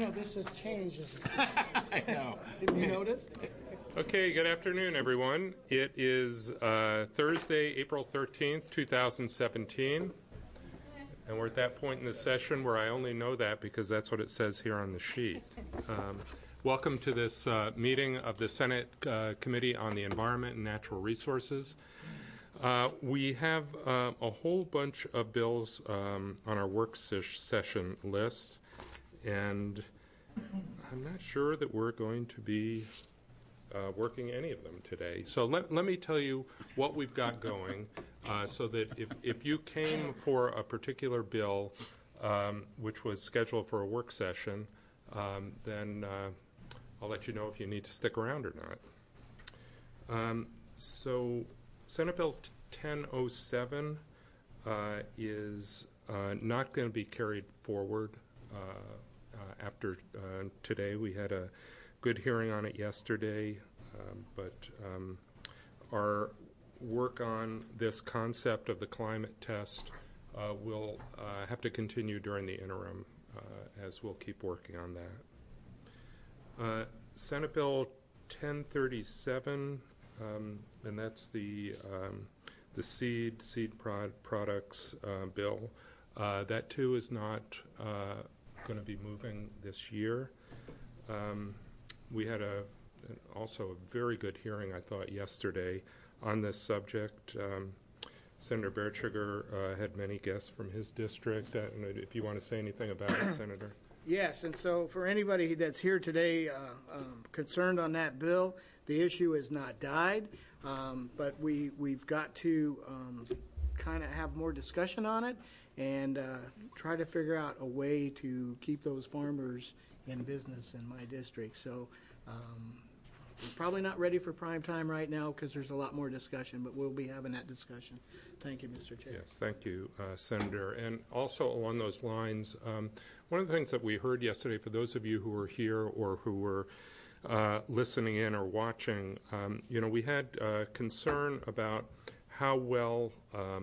know, this has changed. I know. Did you notice? Okay, good afternoon, everyone. It is Thursday, April 13th, 2017. And we're at that point in the session where I only know that because that's what it says here on the sheet. Welcome to this meeting of the Senate Committee on the Environment and Natural Resources. We have a whole bunch of bills on our work session list, and I'm not sure that we're going to be working any of them today. So let me tell you what we've got going so that if you came for a particular bill which was scheduled for a work session, then I'll let you know if you need to stick around or not. So Senate Bill 1007 is not going to be carried forward after today. We had a good hearing on it yesterday, but our work on this concept of the climate test will have to continue during the interim as we'll keep working on that. Senate Bill 1037, and that's the seed products bill. That too is not going to be moving this year. We had also a very good hearing, I thought, yesterday on this subject. Senator Bertschiger had many guests from his district. If you want to say anything about it, Senator. Yes, and so for anybody that's here today concerned on that bill, the issue has not died, but we've got to kind of have more discussion on it and try to figure out a way to keep those farmers in business in my district. So it's probably not ready for prime time right now because there's a lot more discussion, but we'll be having that discussion. Thank you, Mr. Chair. Yes, thank you, Senator. And also along those lines, one of the things that we heard yesterday, for those of you who were here or who were listening in or watching, we had concern about how well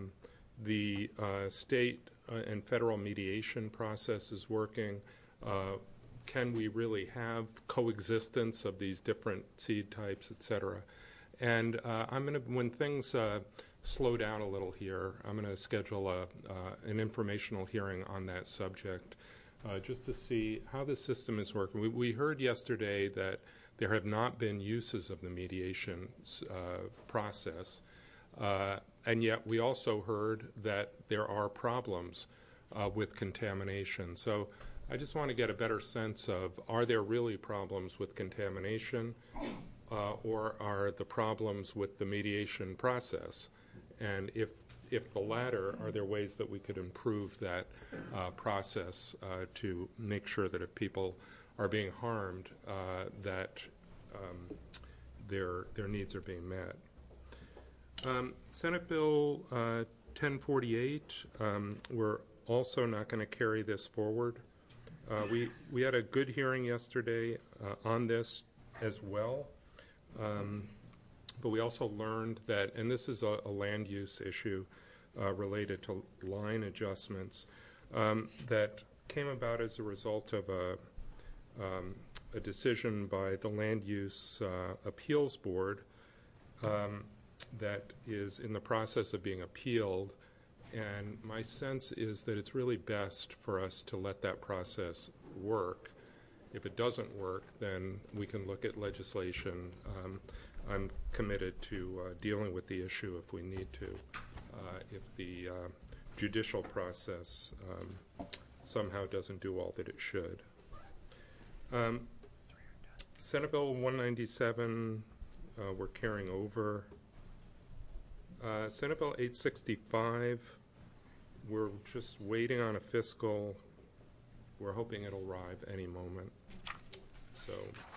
the state and federal mediation process is working. Can we really have coexistence of these different seed types, et cetera? And I'm going to, when things slow down a little here, I'm going to schedule an informational hearing on that subject just to see how the system is working. We heard yesterday that there have not been uses of the mediation process, and yet we also heard that there are problems with contamination. So I just want to get a better sense of, are there really problems with contamination or are the problems with the mediation process? And if the latter, are there ways that we could improve that process to make sure that if people are being harmed, that their needs are being met? Senate Bill 1048, we're also not going to carry this forward. We had a good hearing yesterday on this as well, but we also learned that, and this is a land use issue related to line adjustments, that came about as a result of a decision by the Land Use Appeals Board that is in the process of being appealed. And my sense is that it's really best for us to let that process work. If it doesn't work, then we can look at legislation. I'm committed to dealing with the issue if we need to, if the judicial process somehow doesn't do all that it should. Senate Bill 197, we're carrying over. Senate Bill 865, we're just waiting on a fiscal. We're hoping it'll arrive any moment. So,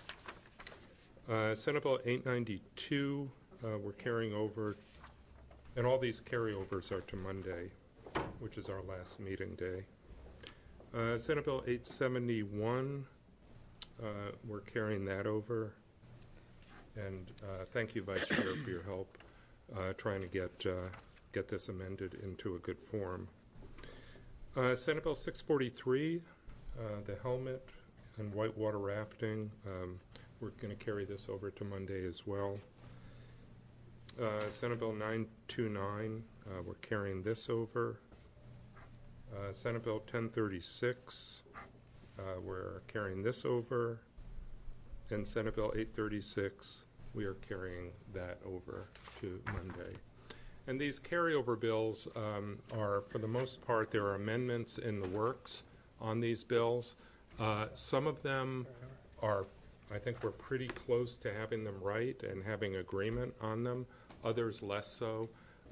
Senate Bill 892, we're carrying over, and all these carryovers are to Monday, which is our last meeting day. Senate Bill 871, we're carrying that over. And thank you, Vice Chair, for your help trying to get this amended into a good form. Senate Bill 643, the helmet and whitewater rafting. We're going to carry this over to Monday as well. Senate Bill 929, we're carrying this over. Senate Bill 1036, we're carrying this over. And Senate Bill 836, we are carrying that over to Monday. And these carryover bills are, for the most part, there are amendments in the works on these bills. Some of them are, I think we're pretty close to having them right and having agreement on them. Others less so.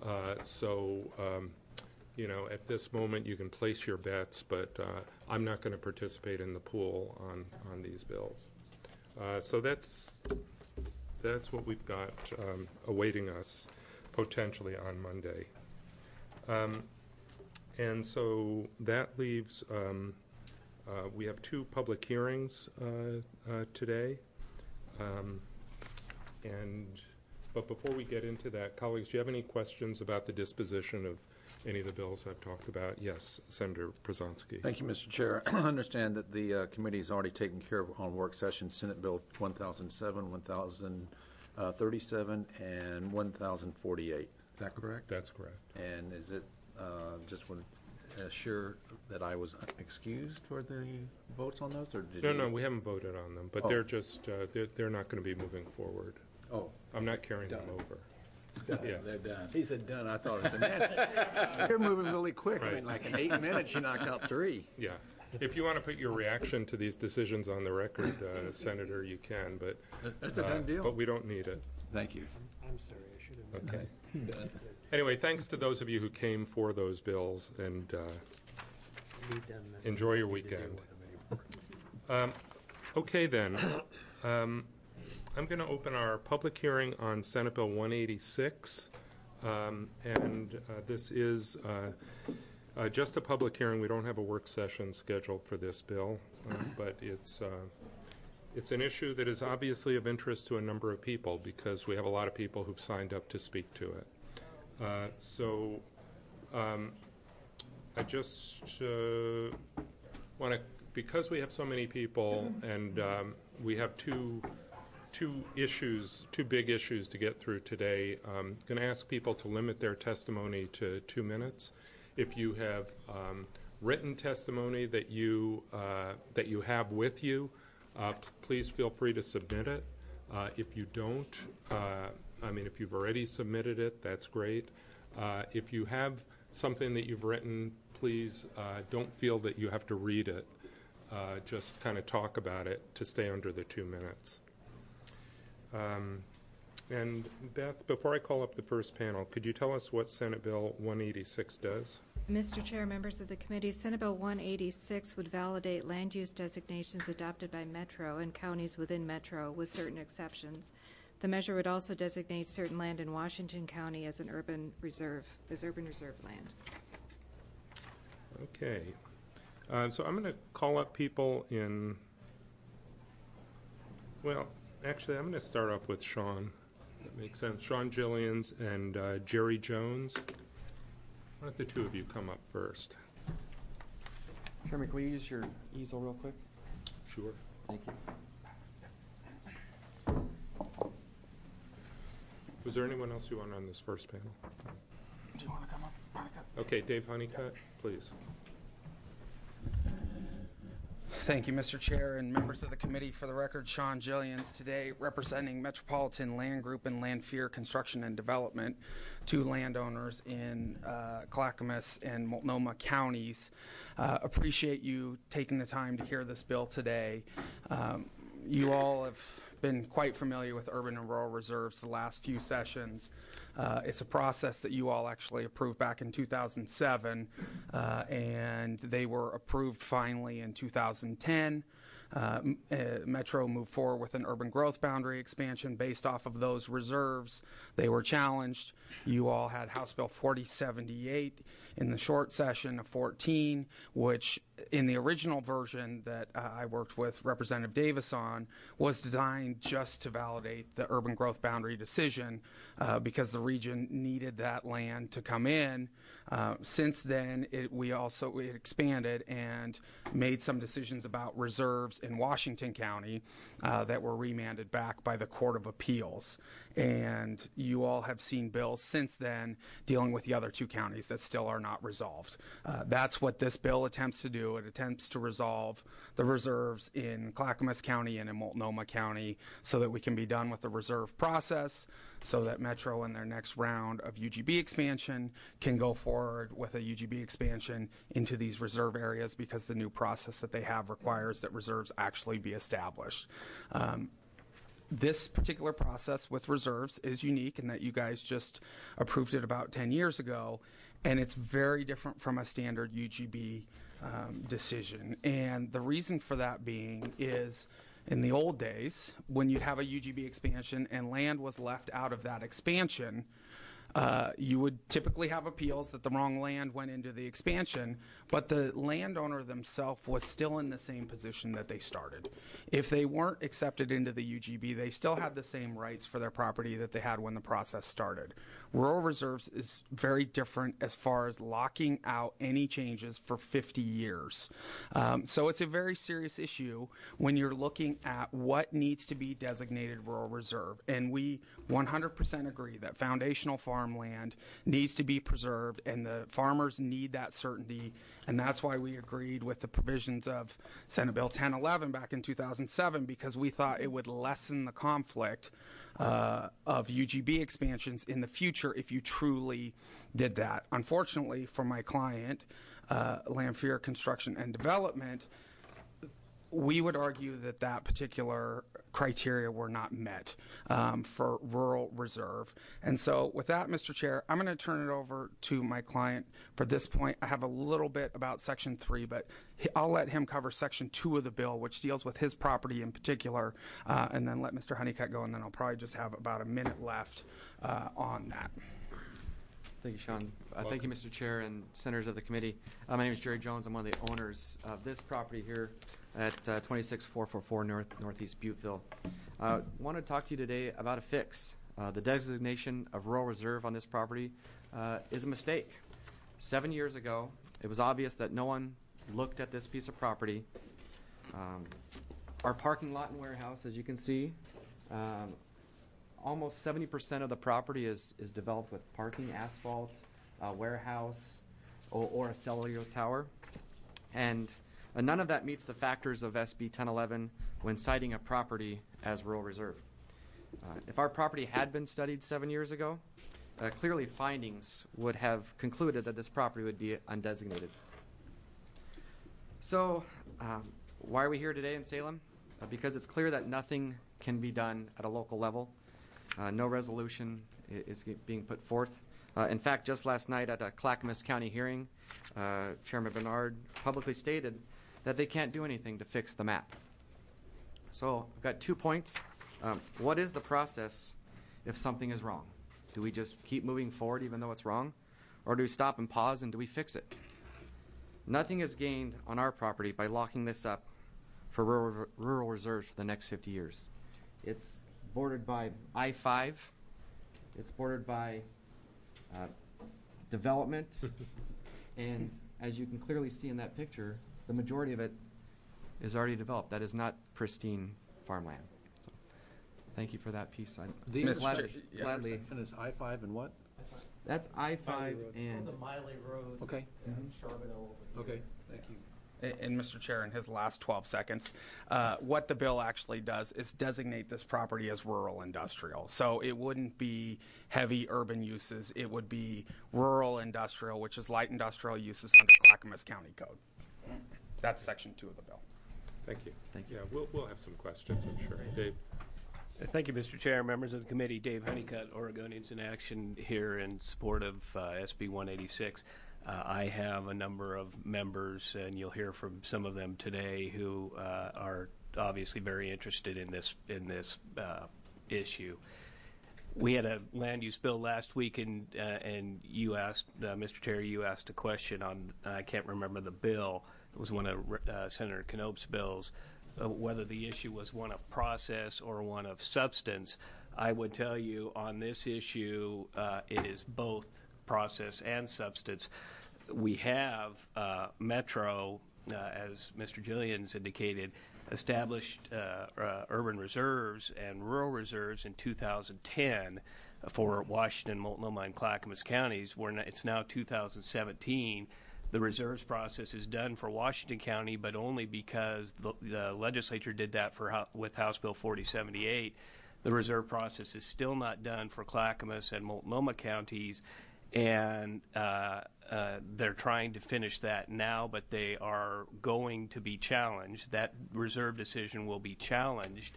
You know, at this moment you can place your bets, but I'm not going to participate in the pool on these bills. So that's what we've got awaiting us potentially on Monday. And so that leaves, we have 2 public hearings today. But before we get into that, colleagues, do you have any questions about the disposition of any of the bills I've talked about? Yes, Senator Przanski. Thank you, Mr. Chair. I understand that the committee has already taken care of on work session Senate Bill 1007, 1037, and 1048. Is that correct? That's correct. And is it, just want to assure that I was excused for the votes on those? Or did No, we haven't voted on them, but they're just, they're not going to be moving forward. Oh. I'm not carrying them over. Done. Yeah. They're done. He said done. I thought it was man, you're moving really quick. Right. I mean, like in 8 minutes, you knocked out 3. Yeah. If you want to put your reaction to these decisions on the record, Senator, you can, but That's a done deal. But we don't need it. Thank you. I'm sorry, I should have. Okay. Anyway, thanks to those of you who came for those bills, and enjoy your weekend. Okay, then. I'm going to open our public hearing on Senate Bill 186, and this is just a public hearing. We don't have a work session scheduled for this bill, but it's an issue that is obviously of interest to a number of people because we have a lot of people who've signed up to speak to it. I just want to, because we have so many people and we have two big issues to get through today. I'm going to ask people to limit their testimony to 2 minutes. If you have written testimony that you have with you, please feel free to submit it. If you don't, if you've already submitted it, that's great. If you have something that you've written, please don't feel that you have to read it. Just kind of talk about it to stay under the 2 minutes. And Beth, before I call up the first panel, could you tell us what Senate Bill 186 does? Mr. Chair, members of the committee, Senate Bill 186 would validate land use designations adopted by Metro and counties within Metro with certain exceptions. The measure would also designate certain land in Washington County as an urban reserve land. Okay. So I'm going to call up people in, well, actually, I'm going to start off with Sean. That makes sense. Sean Gillians and Jerry Jones. Why don't the two of you come up first? Chairman, can we use your easel real quick? Sure. Thank you. Was there anyone else you want on this first panel? Do you want to come up, Monica? Okay, Dave Honeycutt, please. Thank you, Mr. Chair and members of the committee. For the record, Sean Gillians today representing Metropolitan Land Group and Landfear Construction and Development, 2 landowners in Clackamas and Multnomah counties. Appreciate you taking the time to hear this bill today. You all have been quite familiar with urban and rural reserves the last few sessions. It's a process that you all actually approved back in 2007, and they were approved finally in 2010. Metro moved forward with an urban growth boundary expansion based off of those reserves. They were challenged. You all had House Bill 4078 in the short session of 14, which in the original version that I worked with Representative Davis on was designed just to validate the urban growth boundary decision because the region needed that land to come in. Since then, we expanded and made some decisions about reserves in Washington County that were remanded back by the Court of Appeals. And you all have seen bills since then dealing with the other two counties that still are not resolved. That's what this bill attempts to do. It attempts to resolve the reserves in Clackamas County and in Multnomah County so that we can be done with the reserve process, so that Metro in their next round of UGB expansion can go forward with a UGB expansion into these reserve areas, because the new process that they have requires that reserves actually be established. This particular process with reserves is unique in that you guys just approved it about 10 years ago, and it's very different from a standard UGB decision. And the reason for that being is, in the old days, when you'd have a UGB expansion and land was left out of that expansion, you would typically have appeals that the wrong land went into the expansion, but the landowner themselves was still in the same position that they started. If they weren't accepted into the UGB, they still had the same rights for their property that they had when the process started. Rural reserves is very different as far as locking out any changes for 50 years. So it's a very serious issue when you're looking at what needs to be designated rural reserve. And we 100% agree that foundational farmland needs to be preserved, and the farmers need that certainty. And that's why we agreed with the provisions of Senate Bill 1011 back in 2007, because we thought it would lessen the conflict of UGB expansions in the future if you truly did that. Unfortunately for my client, Lanphier Construction and Development, we would argue that that particular criteria were not met for rural reserve. And so with that, Mr. Chair, I'm going to turn it over to my client for this point. I have a little bit about Section 3, but I'll let him cover Section 2 of the bill, which deals with his property in particular, and then let Mr. Honeycutt go, and then I'll probably just have about a minute left on that. Thank you, Sean. Thank you, Mr. Chair and senators of the committee. My name is Jerry Jones. I'm one of the owners of this property here at 26444 Northeast Butteville. I want to talk to you today about a fix. The designation of rural reserve on this property is a mistake. 7 years ago, it was obvious that no one looked at this piece of property. Our parking lot and warehouse, as you can see, almost 70% of the property is developed with parking, asphalt, warehouse, or a cellular tower. And none of that meets the factors of SB 1011 when citing a property as rural reserve. If our property had been studied 7 years ago, clearly findings would have concluded that this property would be undesignated. So why are we here today in Salem? Because it's clear that nothing can be done at a local level. No resolution is being put forth. In fact, just last night at a Clackamas County hearing, Chairman Bernard publicly stated that they can't do anything to fix the map. So I've got 2 points. What is the process if something is wrong? Do we just keep moving forward even though it's wrong? Or do we stop and pause and do we fix it? Nothing is gained on our property by locking this up for rural reserves for the next 50 years. It's bordered by I-5. It's bordered by development. And as you can clearly see in that picture, the majority of it is already developed. That is not pristine farmland. So, thank you for that piece. Gladly. And it's I-5 and what? That's I-5 and the Miley Road. Okay. Charbonneau. Okay, thank you. And Mr. Chair, in his last 12 seconds, what the bill actually does is designate this property as rural industrial. So it wouldn't be heavy urban uses. It would be rural industrial, which is light industrial uses under Clackamas County Code. That's Section 2 of the bill. Thank you. Thank you. Yeah, we'll have some questions, I'm sure. Dave? Thank you, Mr. Chair, members of the committee. Dave Honeycutt, Oregonians in Action, here in support of SB 186. I have a number of members, and you'll hear from some of them today, who are obviously very interested in this issue. We had a land use bill last week, and you asked, Mr. Chair, you asked a question on, I can't remember the bill. It was one of Senator Knope's bills, whether the issue was one of process or one of substance. I would tell you on this issue, it is both process and substance. We have Metro, as Mr. Jillians indicated, established urban reserves and rural reserves in 2010 for Washington, Multnomah, and Clackamas counties. It's now 2017. The reserves process is done for Washington County, but only because the legislature did that with House Bill 4078. The reserve process is still not done for Clackamas and Multnomah counties, and they're trying to finish that now, but they are going to be challenged. That reserve decision will be challenged.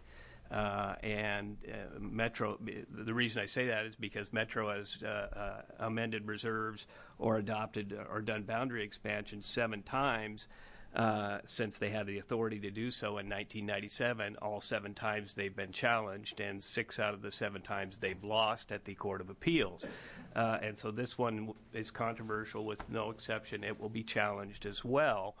Metro, the reason I say that is because Metro has amended reserves or adopted or done boundary expansion 7 times since they had the authority to do so in 1997. All 7 times they've been challenged, and 6 out of the 7 times they've lost at the Court of Appeals. And so this one is controversial with no exception. It will be challenged as well.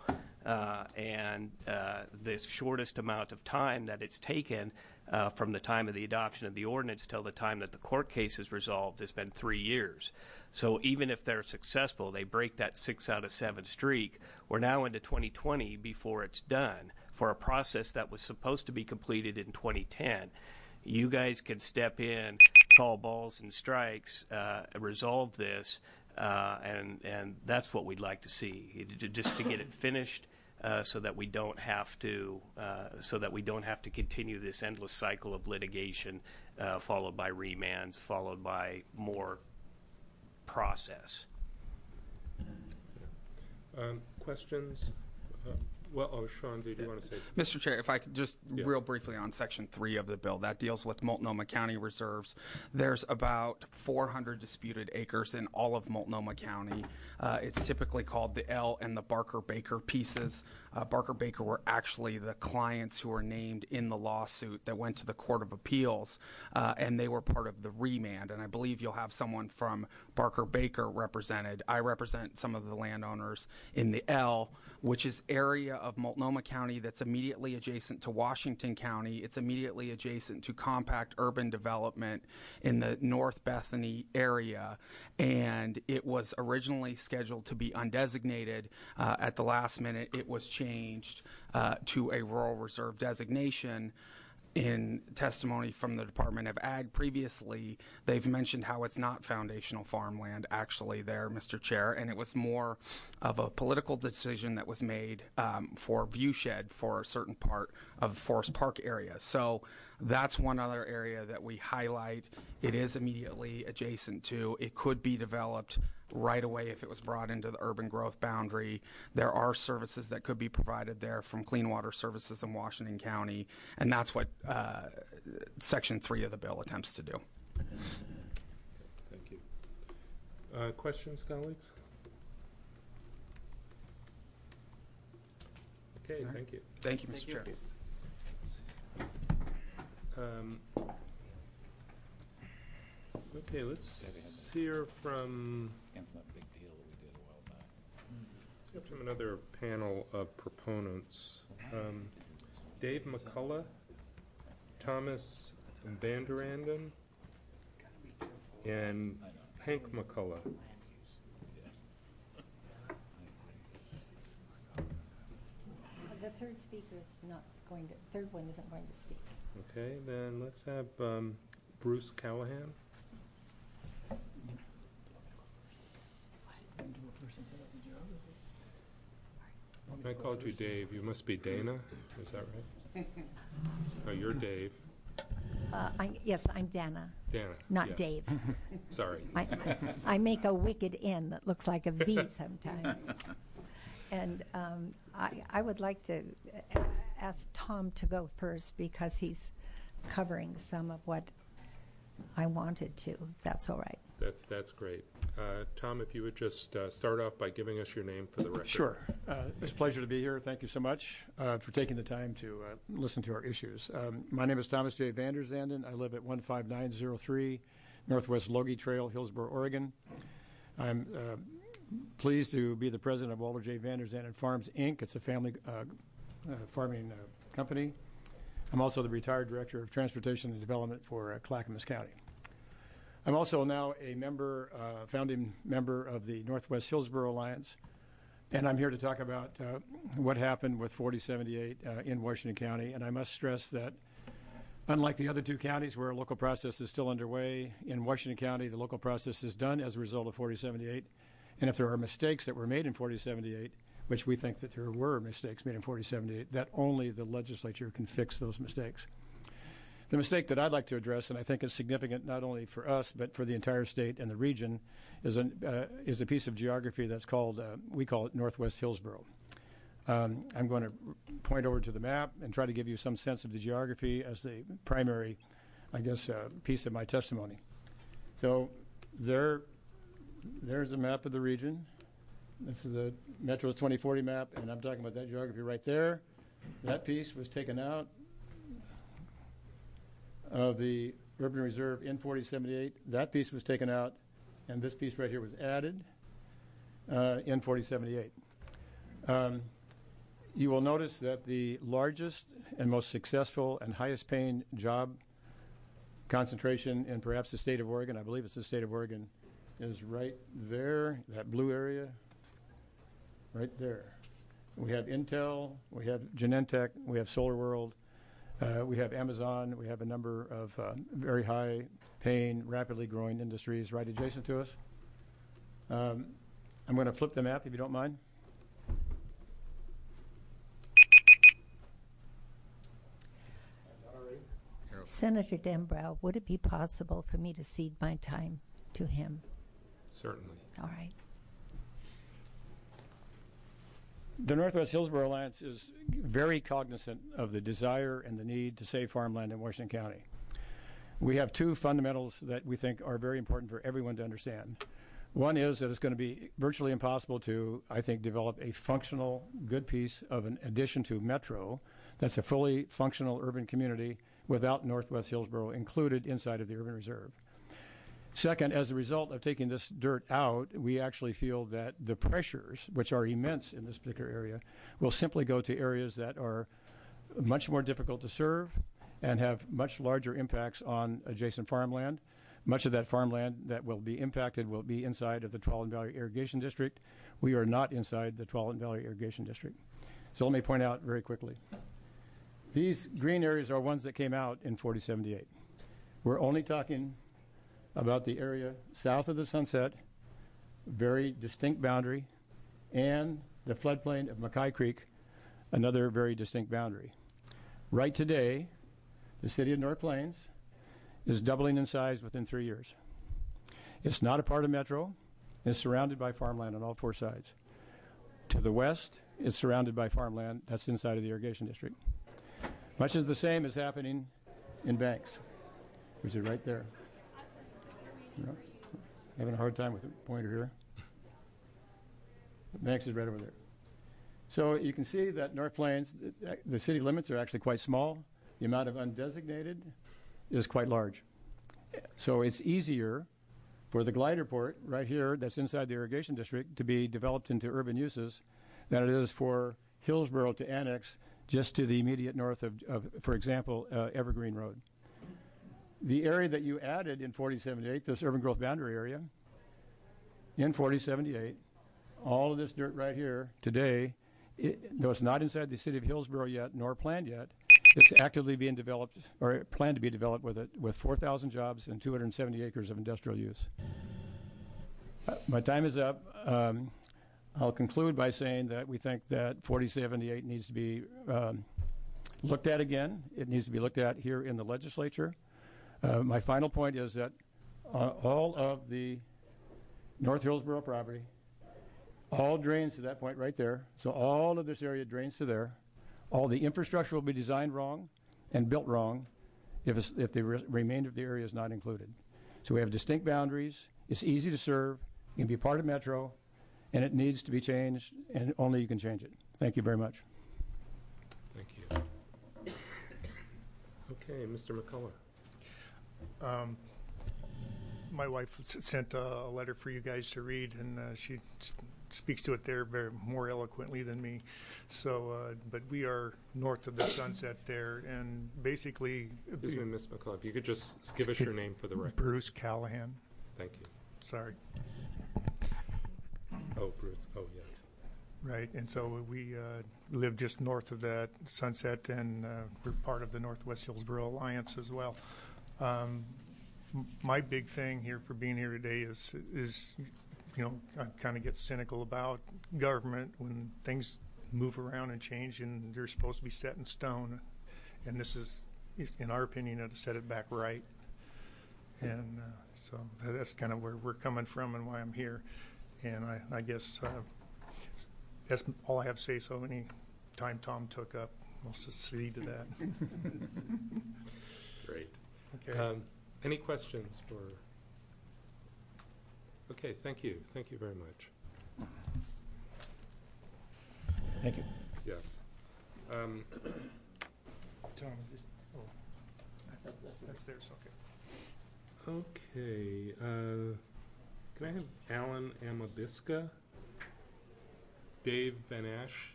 The shortest amount of time that it's taken from the time of the adoption of the ordinance till the time that the court case is resolved has been 3 years. So even if they're successful, they break that 6 out of 7 streak. We're now into 2020 before it's done for a process that was supposed to be completed in 2010. You guys can step in, call balls and strikes, resolve this, and that's what we'd like to see, just to get it finished. So that we don't have to continue this endless cycle of litigation, followed by remands, followed by more process. Questions? Sean, did you want to say something? Mr. Chair, if I could just real briefly on Section 3 of the bill, that deals with Multnomah County reserves. There's about 400 disputed acres in all of Multnomah County. It's typically called the L and the Barker-Baker pieces. Barker-Baker were actually the clients who were named in the lawsuit that went to the Court of Appeals, and they were part of the remand. And I believe you'll have someone from Barker-Baker represented. I represent some of the landowners in the L, which is area of Multnomah County that's immediately adjacent to Washington County. It's immediately adjacent to compact urban development in the North Bethany area, and it was originally scheduled to be undesignated. At the last minute, it was changed to a rural reserve designation. In testimony from the Department of Ag previously, they've mentioned how it's not foundational farmland actually there, Mr. Chair, and it was more of a political decision that was made for viewshed for a certain part of Forest Park area. So that's one other area that we highlight. It is immediately adjacent to. It could be developed right away if it was brought into the urban growth boundary. There are services that could be provided there from Clean Water Services in Washington County, and that's what Section 3 of the bill attempts to do. Thank you. Questions, colleagues? Okay, thank you. Thank you, Mr. Chair. Okay, let's hear from another panel of proponents. Dave McCullough, Thomas Vanderanden, and Hank McCullough. The third speaker is not going to, third one isn't going to speak. Okay, then let's have Bruce Callahan. I called you Dave. You must be Dana. Is that right? Oh, you're Dave. Yes, I'm Dana. Dana. Not Dave. Sorry. I make a wicked N that looks like a V sometimes. And I would like to ask Tom to go first because he's covering some of what I wanted to. That's all right. That's great. Tom, if you would just start off by giving us your name for the record. Sure. It's a pleasure to be here. Thank you so much for taking the time to listen to our issues. My name is Thomas J. Vanderzanden. I live at 15903 Northwest Logie Trail, Hillsboro, Oregon. I'm pleased to be the president of Walter J. Vanderzanden Farms, Inc. It's a family farming company. I'm also the retired director of transportation and development for Clackamas County. I'm also now a member, founding member of the Northwest Hillsboro Alliance, And I'm here to talk about what happened with 4078 in Washington County. And I must stress that unlike the other two counties where a local process is still underway, in Washington County, the local process is done as a result of 4078. And if there are mistakes that were made in 4078, which we think that there were mistakes made in 4078, that only the legislature can fix those mistakes. The mistake that I'd like to address, and I think is significant not only for us but for the entire state and the region, is a piece of geography that's called, we call it Northwest Hillsborough. I'm going to point over to the map and try to give you some sense of the geography as the primary, I guess, piece of my testimony. So there's a map of the region. This is the Metro's 2040 map, and I'm talking about that geography right there. That piece was taken out of the urban reserve in 4078. That piece was taken out, and this piece right here was added in 4078. You will notice that the largest and most successful and highest paying job concentration in perhaps the state of Oregon, I believe it's the state of Oregon, is right there, that blue area, right there. We have Intel, we have Genentech, we have SolarWorld, we have Amazon, we have a number of very high-paying, rapidly growing industries right adjacent to us. I'm going to flip the map, if you don't mind. Senator Denbrow, would it be possible for me to cede my time to him? Certainly. All right. The Northwest Hillsborough Alliance is very cognizant of the desire and the need to save farmland in Washington County. We have two fundamentals that we think are very important for everyone to understand. One is that it's going to be virtually impossible to, I think, develop a functional, good piece of an addition to Metro that's a fully functional urban community without Northwest Hillsborough included inside of the urban reserve. Second, as a result of taking this dirt out, we actually feel that the pressures, which are immense in this particular area, will simply go to areas that are much more difficult to serve and have much larger impacts on adjacent farmland. Much of that farmland that will be impacted will be inside of the Tualatin Valley Irrigation District. We are not inside the Tualatin Valley Irrigation District. So let me point out very quickly. These green areas are ones that came out in 4078. We're only talking about the area south of the Sunset, very distinct boundary, and the floodplain of Mackay Creek, another very distinct boundary. Right today, the city of North Plains is doubling in size within 3 years. It's not a part of Metro. It's surrounded by farmland on all four sides. To the west, it's surrounded by farmland that's inside of the irrigation district. Much of the same is happening in Banks, which is right there. Having a hard time with the pointer here. Banks is right over there. So you can see that North Plains, the city limits are actually quite small. The amount of undesignated is quite large. So it's easier for the glider port right here that's inside the irrigation district to be developed into urban uses than it is for Hillsborough to annex just to the immediate north of for example, Evergreen Road. The area that you added in 4078, this urban growth boundary area, in 4078, all of this dirt right here today, though it's not inside the city of Hillsborough yet, nor planned yet, it's actively being developed, or planned to be developed with 4,000 jobs and 270 acres of industrial use. My time is up. I'll conclude by saying that we think that 4078 needs to be looked at again. It needs to be looked at here in the legislature. My final point is that all of the North Hillsborough property all drains to that point right there. So all of this area drains to there. All the infrastructure will be designed wrong and built wrong if the remainder of the area is not included. So we have distinct boundaries. It's easy to serve. It can be part of Metro, and it needs to be changed, and only you can change it. Thank you very much. Thank you. Okay, Mr. McCullough. My wife sent a letter for you guys to read, and she speaks to it there very more eloquently than me. So, but we are north of the Sunset there, and basically... Excuse me, Ms. McCullough, if you could just give us your name for the record. Bruce Callahan. Thank you. Sorry. Oh, Bruce. Oh, yeah. Right, and so we live just north of that Sunset, and we're part of the Northwest Hillsborough Alliance as well. My big thing here for being here today is I kind of get cynical about government when things move around and change, and they're supposed to be set in stone. And this is, in our opinion, to set it back right. And so that's kind of where we're coming from and why I'm here. And I guess that's all I have to say. So any time Tom took up, I'll succeed to that. Great. Okay. Any questions for? Okay, thank you. Thank you very much. Thank you. Yes. Tom, that's theirs. Okay. Okay. Can I have Alan Amabiska, Dave Van Ash,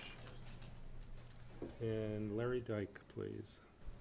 and Larry Dyke, please?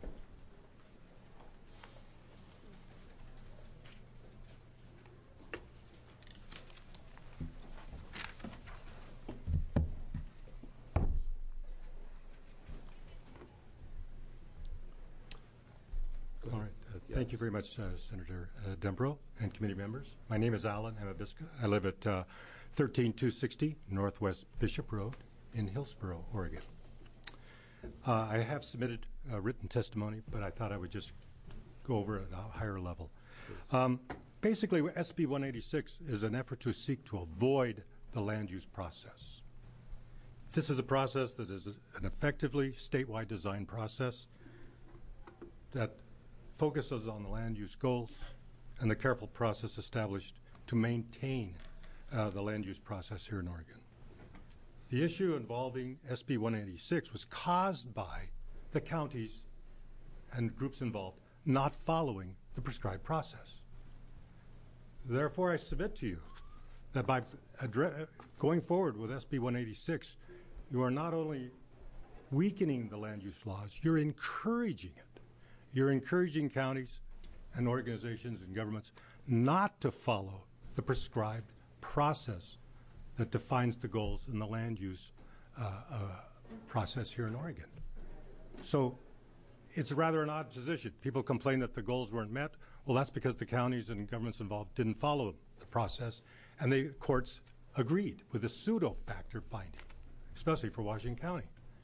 All right. Thank you very much, Senator Dembro and committee members. My name is Alan Amabiska. I live at 13260 Northwest Bishop Road in Hillsborough, Oregon. I have submitted written testimony, but I thought I would just go over it at a higher level. Basically, SB 186 is an effort to seek to avoid the land use process. This is a process that is an effectively statewide design process that focuses on the land use goals and the careful process established to maintain the land use process here in Oregon. The issue involving SB 186 was caused by the counties and groups involved not following the prescribed process. Therefore, I submit to you that by going forward with SB 186, you are not only weakening the land use laws, you're encouraging it. You're encouraging counties and organizations and governments not to follow the prescribed process that defines the goals in the land use process here in Oregon. So it's rather an odd position. People complain that the goals weren't met. Well, that's because the counties and governments involved didn't follow the process, and the courts agreed with the pseudo-factor finding, especially for Washington County.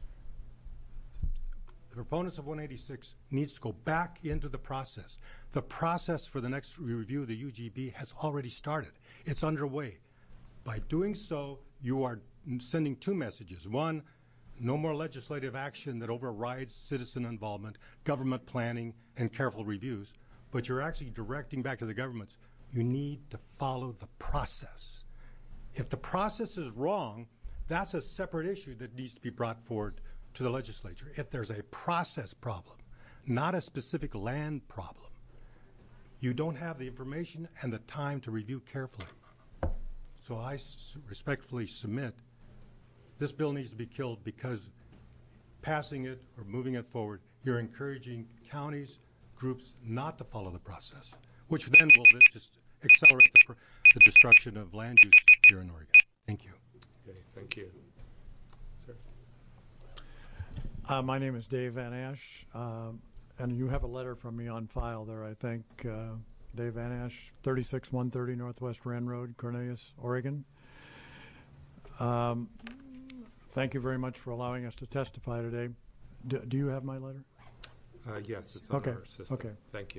The proponents of 186 needs to go back into the process. The process for the next review of the UGB has already started. It's underway. By doing so, you are sending two messages. One, no more legislative action that overrides citizen involvement, government planning, and careful reviews. But you're actually directing back to the governments, you need to follow the process. If the process is wrong, that's a separate issue that needs to be brought forward to the legislature. If there's a process problem, not a specific land problem, you don't have the information and the time to review carefully. So I respectfully submit this bill needs to be killed because passing it or moving it forward, you're encouraging counties, groups not to follow the process, which then will just accelerate the destruction of land use here in Oregon. Thank you. Okay, thank you. Sir. My name is Dave Van Ash, and you have a letter from me on file there, I think. Dave Van Ash, 36130 Northwest Wren Road, Cornelius, Oregon. Thank you very much for allowing us to testify today. Do you have my letter? Yes, it's on our system. Okay. Thank you.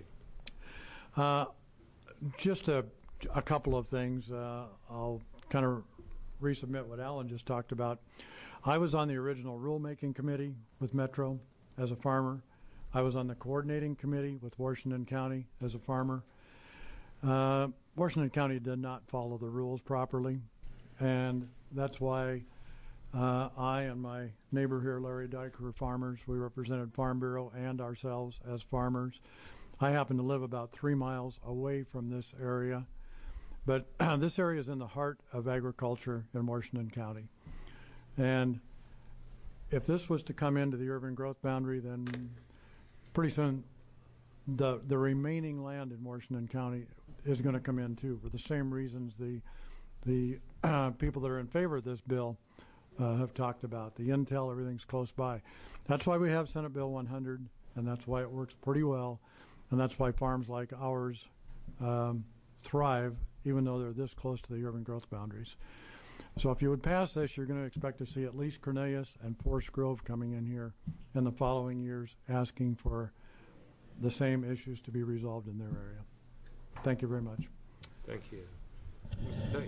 Just a couple of things. I'll kind of resubmit what Alan just talked about. I was on the original rulemaking committee with Metro as a farmer. I was on the coordinating committee with Washington County as a farmer. Washington County did not follow the rules properly, and that's why I and my neighbor here, Larry Dyke, were farmers. We represented Farm Bureau and ourselves as farmers. I happen to live about 3 miles away from this area, but this area is in the heart of agriculture in Washington County. And if this was to come into the urban growth boundary, then pretty soon the remaining land in Washington County is going to come in too, for the same reasons the people that are in favor of this bill have talked about. The intel, everything's close by. That's why we have Senate Bill 100, and that's why it works pretty well, and that's why farms like ours thrive, even though they're this close to the urban growth boundaries. So if you would pass this, you're going to expect to see at least Cornelius and Forest Grove coming in here in the following years asking for the same issues to be resolved in their area. Thank you very much. Thank you. Mr.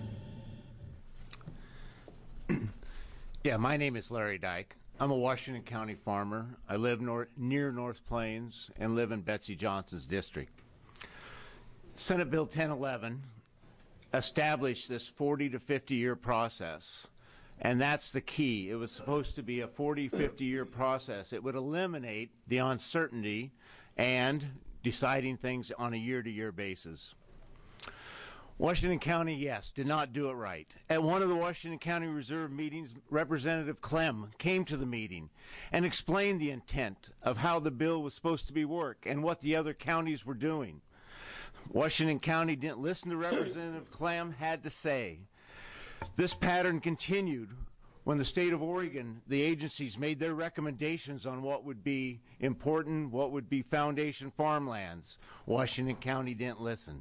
Dyke. Yeah, my name is Larry Dyke. I'm a Washington County farmer. I live near North Plains and live in Betsy Johnson's district. Senate Bill 1011 established this 40 to 50-year process, and that's the key. It was supposed to be a 40, 50-year process. It would eliminate the uncertainty and deciding things on a year-to-year basis. Washington County, yes, did not do it right. At one of the Washington County Reserve meetings, Representative Clem came to the meeting and explained the intent of how the bill was supposed to be worked and what the other counties were doing. Washington County didn't listen to Representative Clem had to say. This pattern continued when the state of Oregon, the agencies made their recommendations on what would be important, what would be foundation farmlands. Washington County didn't listen.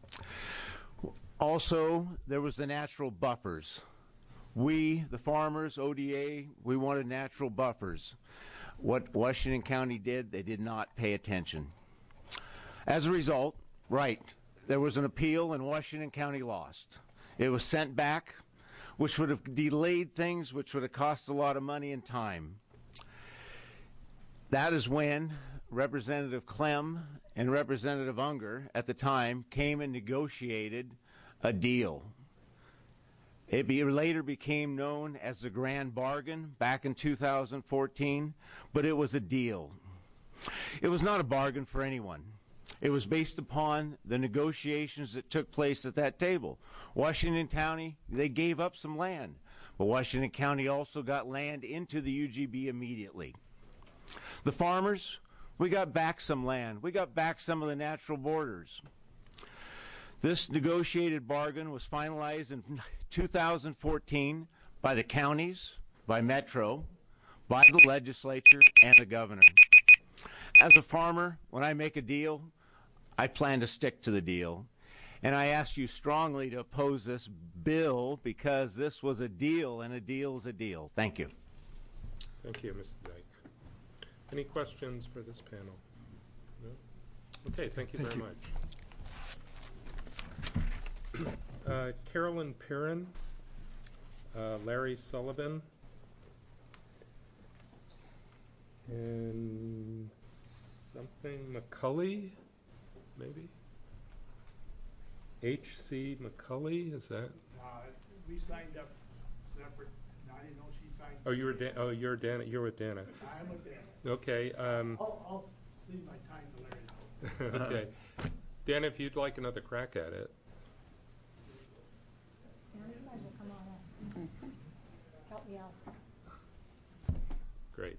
Also, there was the natural buffers. We, the farmers, ODA, we wanted natural buffers. What Washington County did, they did not pay attention. As a result, there was an appeal and Washington County lost. It was sent back, which would have delayed things, which would have cost a lot of money and time. That is when Representative Clem and Representative Unger at the time came and negotiated a deal. It later became known as the Grand Bargain back in 2014, but it was a deal. It was not a bargain for anyone. It was based upon the negotiations that took place at that table. Washington County, they gave up some land, but Washington County also got land into the UGB immediately. The farmers, we got back some land. We got back some of the natural borders. This negotiated bargain was finalized in 2014 by the counties, by Metro, by the legislature, and the governor. As a farmer, when I make a deal, I plan to stick to the deal. And I ask you strongly to oppose this bill because this was a deal, and a deal is a deal. Thank you. Thank you, Mr. Dyke. Any questions for this panel? No? Okay, thank you very much. Carolyn Perrin, Larry Sullivan, and something McCulley, maybe? H.C. McCulley, is that? We signed up separate. I didn't know she signed. Oh, you're Dana. You're with Dana. I'm with Dana. Okay. I'll see my time to Larry. Okay. Dana, if you'd like another crack at it. Come on up. Help me out. Great.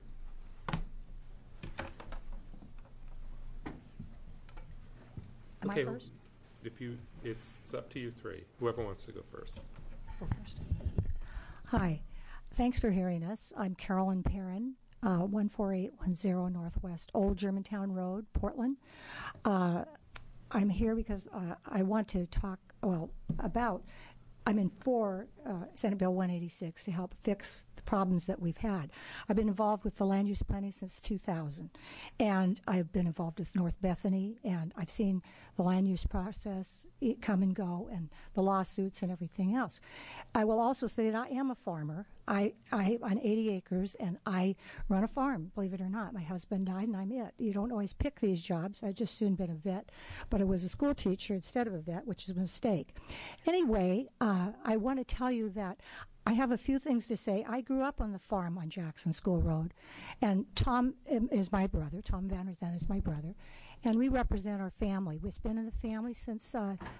Am I first? It's up to you three. Whoever wants to go first. Go first. Hi. Thanks for hearing us. I'm Carolyn Perrin, 14810 Northwest Old Germantown Road, Portland. I'm here because I want to talk, about, I'm in for Senate Bill 186 to help fix the problems that we've had. I've been involved with the land use planning since 2000, and I've been involved with North Bethany, and I've seen the land use process come and go, and the lawsuits and everything else. I will also say that I am a farmer. I on 80 acres, and I run a farm, believe it or not. My husband died, and I'm it. You don't always pick these jobs. I've just soon been a vet, but I was a school teacher instead of a vet, which is a mistake. Anyway, I want to tell you that I have a few things to say. I grew up on the farm on Jackson School Road, and Tom is my brother. Tom Vanderzan is my brother, and we represent our family. We've been in the family since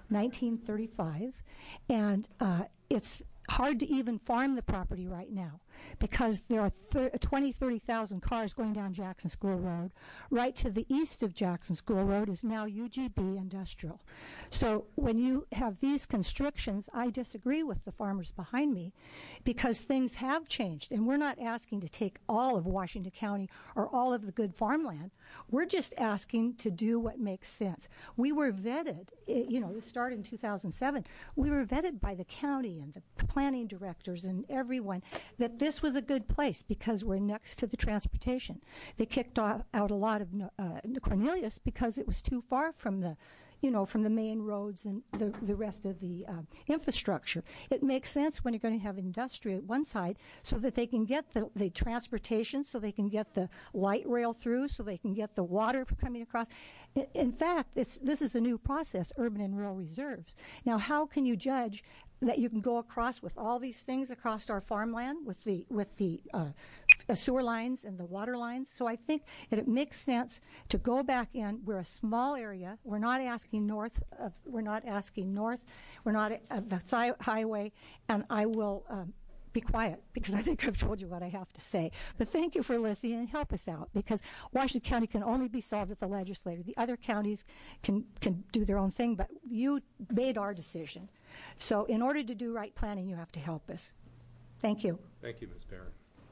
1935, and it's hard to even farm the property right now. because there are 30,000 cars going down Jackson School Road. Right to the east of Jackson School Road is now UGB Industrial. So when you have these constrictions, I disagree with the farmers behind me because things have changed, and we're not asking to take all of Washington County or all of the good farmland. We're just asking to do what makes sense. We were vetted, this started in 2007. We were vetted by the county and the planning directors and everyone that this was a good place because we're next to the transportation. They kicked out a lot of Cornelius because it was too far from the main roads and the rest of the infrastructure. It makes sense when you're going to have industry at one side so that they can get the transportation, so they can get the light rail through, so they can get the water coming across. In fact, this is a new process, urban and rural reserves. Now, how can you judge that you can go across with all these things across our farmland with the sewer lines and the water lines? So I think that it makes sense to go back in. We're a small area. We're not asking north. We're not at the highway. And I will be quiet because I think I've told you what I have to say. But thank you for listening and help us out because Washington County can only be solved with the legislature. The other counties can do their own thing, but you made our decision. So in order to do right planning, you have to help us. Thank you. Thank you, Ms. Barron.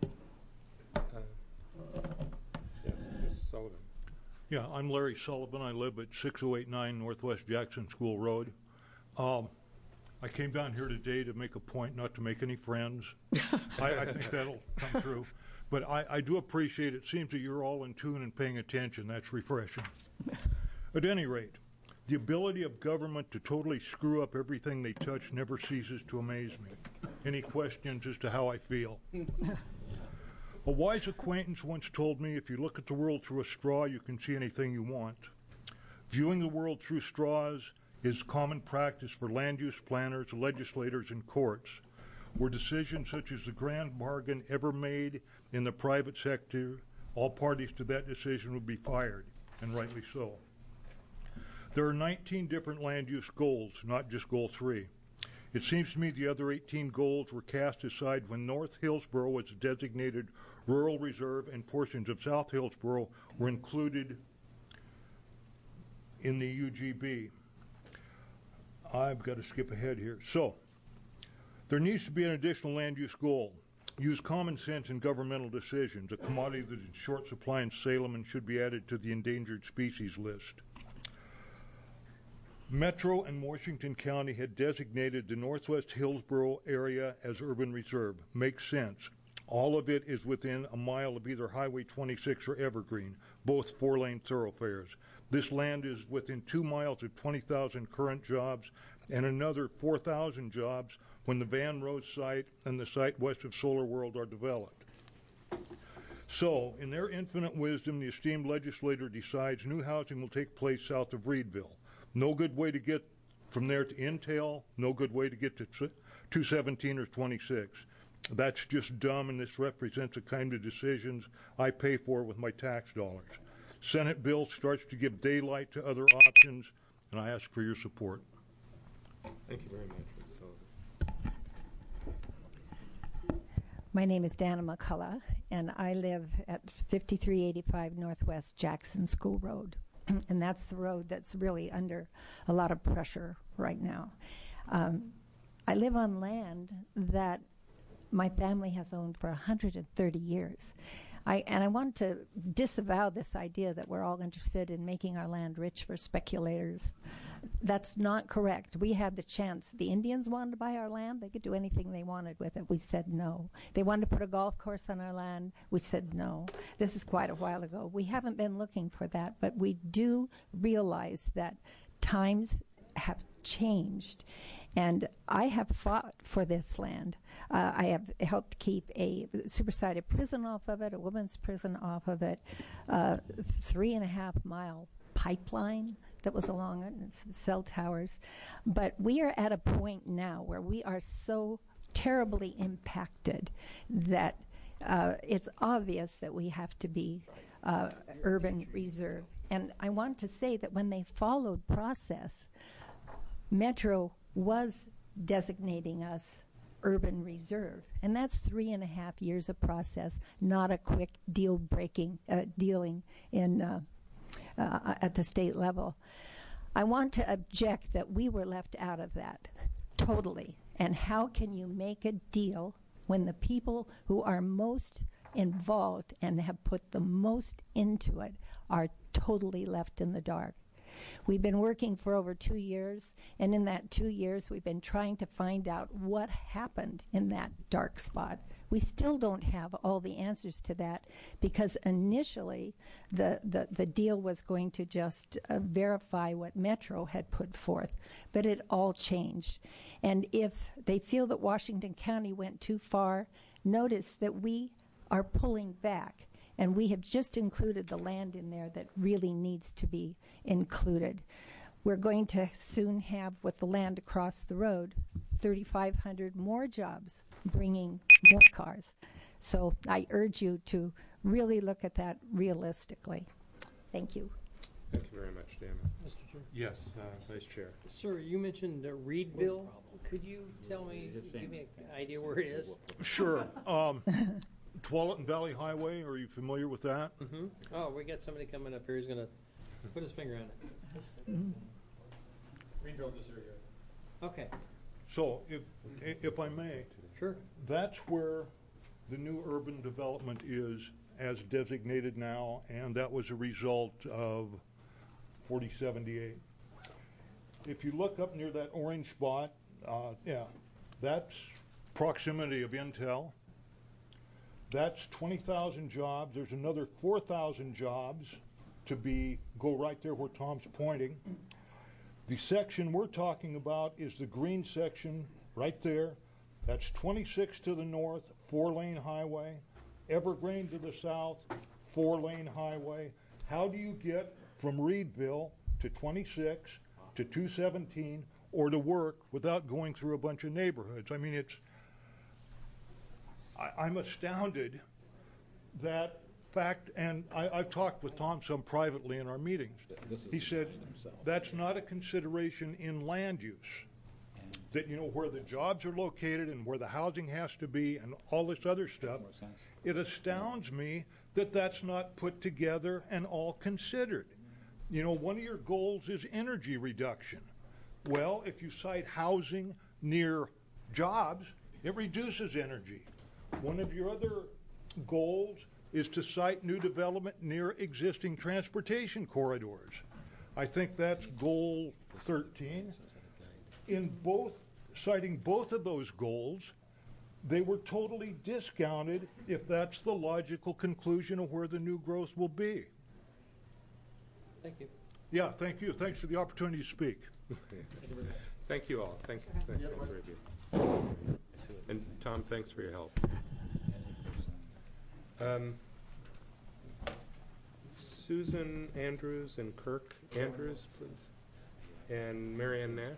Yes, Ms. Sullivan. Yeah, I'm Larry Sullivan. I live at 6089 Northwest Jackson School Road. I came down here today to make a point, not to make any friends. I think that'll come true. But I do appreciate it. Seems that you're all in tune and paying attention. That's refreshing. At any rate, the ability of government to totally screw up everything they touch never ceases to amaze me. Any questions as to how I feel? A wise acquaintance once told me, if you look at the world through a straw, you can see anything you want. Viewing the world through straws is common practice for land use planners, legislators, and courts, where decisions such as the grand bargain ever made in the private sector, all parties to that decision would be fired, and rightly so. There are 19 different land use goals, not just Goal 3. It seems to me the other 18 goals were cast aside when North Hillsborough was designated rural reserve and portions of South Hillsborough were included in the UGB. I've got to skip ahead here. So, there needs to be an additional land use goal. Use common sense in governmental decisions, a commodity that is in short supply in Salem and should be added to the endangered species list. Metro and Washington County had designated the Northwest Hillsborough area as urban reserve. Makes sense. All of it is within a mile of either Highway 26 or Evergreen, both four-lane thoroughfares. This land is within 2 miles of 20,000 current jobs and another 4,000 jobs when the Van Rose site and the site west of Solar World are developed. So, in their infinite wisdom, the esteemed legislator decides new housing will take place south of Reedville. No good way to get from there to Intel, no good way to get to 217 or 26. That's just dumb, and this represents the kind of decisions I pay for with my tax dollars. Senate bill starts to give daylight to other options, and I ask for your support. Thank you very much, Ms. Sullivan. My name is Dana McCullough, and I live at 5385 Northwest Jackson School Road. And that's the road that's really under a lot of pressure right now. I live on land that my family has owned for 130 years. I want to disavow this idea that we're all interested in making our land rich for speculators. That's not correct. We had the chance. The Indians wanted to buy our land. They could do anything they wanted with it. We said no. They wanted to put a golf course on our land. We said no. This is quite a while ago. We haven't been looking for that, but we do realize that times have changed. And I have fought for this land. I have helped keep a supersided prison off of it, a women's prison off of it, 3.5-mile pipeline that was along it, and some cell towers. But we are at a point now where we are so terribly impacted that it's obvious that we have to be urban reserve. And I want to say that when they followed process, Metro was designating us urban reserve. And that's 3.5 years of process, not a quick dealing in at the state level. I want to object that we were left out of that totally. And how can you make a deal when the people who are most involved and have put the most into it are totally left in the dark? We've been working for over 2 years, and in that 2 years, we've been trying to find out what happened in that dark spot. We still don't have all the answers to that, because initially the deal was going to just verify what Metro had put forth, but it all changed. And if they feel that Washington County went too far, notice that we are pulling back. And we have just included the land in there that really needs to be included. We're going to soon have, with the land across the road, 3,500 more jobs, bringing more cars. So I urge you to really look at that realistically. Thank you. Thank you very much, Dan. Mr. Chair? Yes, Vice Chair. Sir, you mentioned Reedville. Could you tell me, give me an idea where it is? Sure. Tualatin Valley Highway, are you familiar with that? Mm-hmm. Oh, we got somebody coming up here. He's going to put his finger on it. Reedville's this area. Okay. So, if I may, sure. That's where the new urban development is as designated now, and that was a result of 4078. If you look up near that orange spot, that's proximity of Intel. That's 20,000 jobs. There's another 4,000 jobs to go right there where Tom's pointing. The section we're talking about is the green section right there. That's 26 to the north, 4-lane highway. Evergreen to the south, 4-lane highway. How do you get from Reedville to 26 to 217 or to work without going through a bunch of neighborhoods? I mean, I'm astounded that fact, and I've talked with Tom some privately in our meetings. He said that's not a consideration in land use. That, where the jobs are located and where the housing has to be and all this other stuff, it astounds me that that's not put together and all considered. One of your goals is energy reduction. Well, if you cite housing near jobs, it reduces energy. One of your other goals is to cite new development near existing transportation corridors. I think that's goal 13. In citing both of those goals, they were totally discounted if that's the logical conclusion of where the new growth will be. Thank you. Yeah, thank you. Thanks for the opportunity to speak. Thank you all. Thank you. And Tom, thanks for your help. Susan Andrews and Kirk Andrews, please. And Marianne Nash.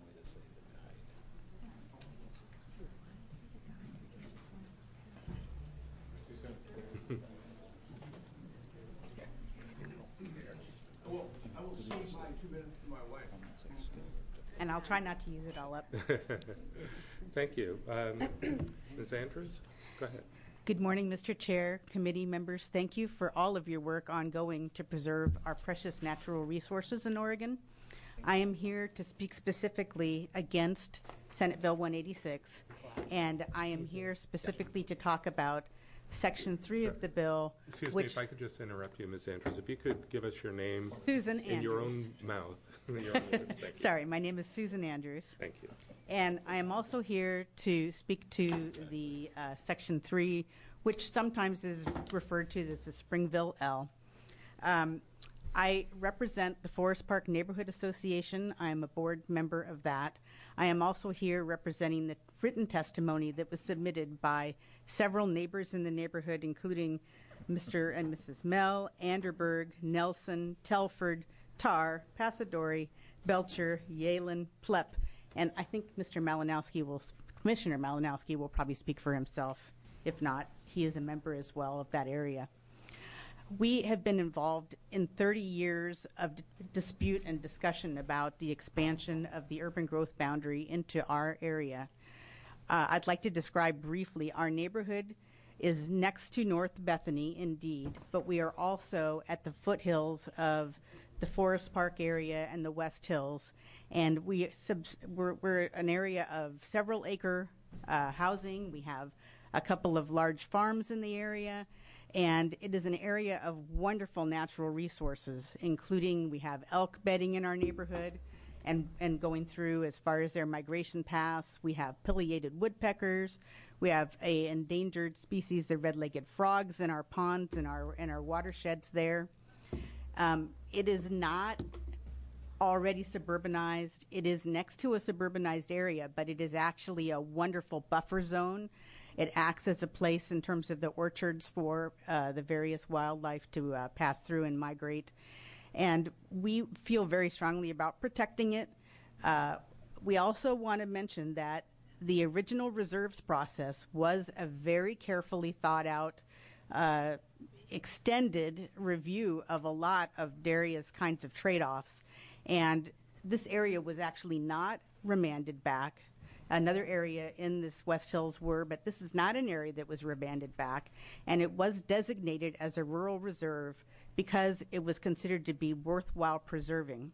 I will save my 2 minutes to my wife. And I'll try not to use it all up. Thank you. Ms. Andrews, go ahead. Good morning, Mr. Chair, committee members. Thank you for all of your work ongoing to preserve our precious natural resources in Oregon. I am here to speak specifically against Senate Bill 186, and I am here specifically to talk about Section 3 of the bill. Excuse me, if I could just interrupt you, Ms. Andrews. If you could give us your name Susan in your Andrews. own mouth. Your own words. Thank you. Sorry, my name is Susan Andrews. Thank you. And I am also here to speak to the Section 3, which sometimes is referred to as the Springville L. I represent the Forest Park Neighborhood Association. I am a board member of that. I am also here representing the written testimony that was submitted by several neighbors in the neighborhood, including Mr. and Mrs. Mell, Anderberg, Nelson, Telford, Tarr, Passadori, Belcher, Yalen, Plepp, and I think Commissioner Malinowski will probably speak for himself. If not, he is a member as well of that area. We have been involved in 30 years of dispute and discussion about the expansion of the urban growth boundary into our area. I'd like to describe briefly. Our neighborhood is next to North Bethany, indeed, but we are also at the foothills of the Forest Park area and the West Hills, and we're an area of several acre housing. We have a couple of large farms in the area, and it is an area of wonderful natural resources, including we have elk bedding in our neighborhood and going through as far as their migration paths. We have pileated woodpeckers. We have a endangered species, the red-legged frogs, in our ponds and our watersheds there. It is not already suburbanized. It is next to a suburbanized area, but it is actually a wonderful buffer zone. It acts as a place in terms of the orchards for the various wildlife to pass through and migrate. And we feel very strongly about protecting it. We also want to mention that the original reserves process was a very carefully thought out, extended review of a lot of various kinds of trade-offs. And this area was actually not remanded back. Another area in this West Hills were, but this is not an area that was remanded back. And it was designated as a rural reserve because it was considered to be worthwhile preserving.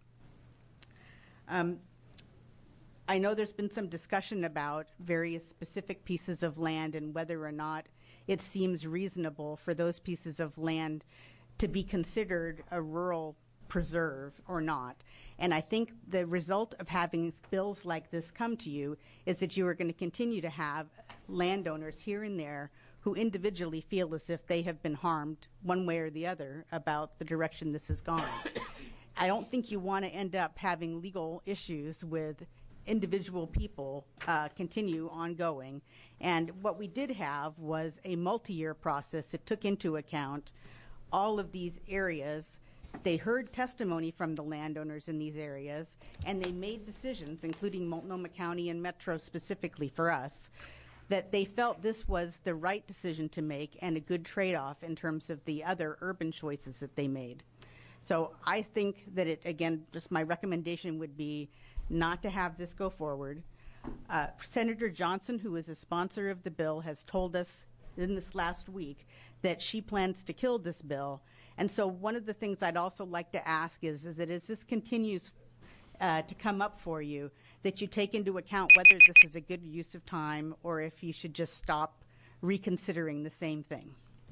I know there's been some discussion about various specific pieces of land and whether or not it seems reasonable for those pieces of land to be considered a rural preserve or not. And I think the result of having bills like this come to you is that you are going to continue to have landowners here and there who individually feel as if they have been harmed one way or the other about the direction this has gone. I don't think you want to end up having legal issues with individual people continue ongoing. And what we did have was a multi-year process that took into account all of these areas. They heard testimony from the landowners in these areas, and they made decisions, including Multnomah County and Metro specifically for us, that they felt this was the right decision to make and a good trade-off in terms of the other urban choices that they made. So I think that it, again, just my recommendation would be not to have this go forward. Senator Johnson, who is a sponsor of the bill, has told us in this last week that she plans to kill this bill. And so one of the things I'd also like to ask is that as this continues to come up for you, that you take into account whether this is a good use of time or if you should just stop reconsidering the same thing.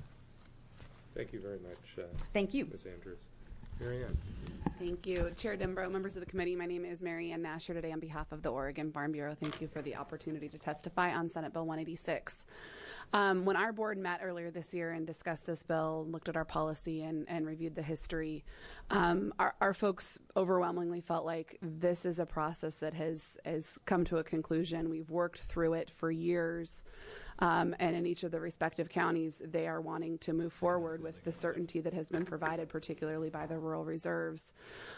Thank you very much. Thank you. Ms. Andrews. Mary Ann. Thank you. Chair Denbrough, members of the committee, my name is Mary Ann Nash here today on behalf of the Oregon Farm Bureau. Thank you for the opportunity to testify on Senate Bill 186. When our board met earlier this year and discussed this bill, looked at our policy and reviewed the history, our folks overwhelmingly felt like this is a process that has come to a conclusion. We've worked through it for years. And in each of the respective counties, they are wanting to move forward with the certainty that has been provided, particularly by the rural reserves,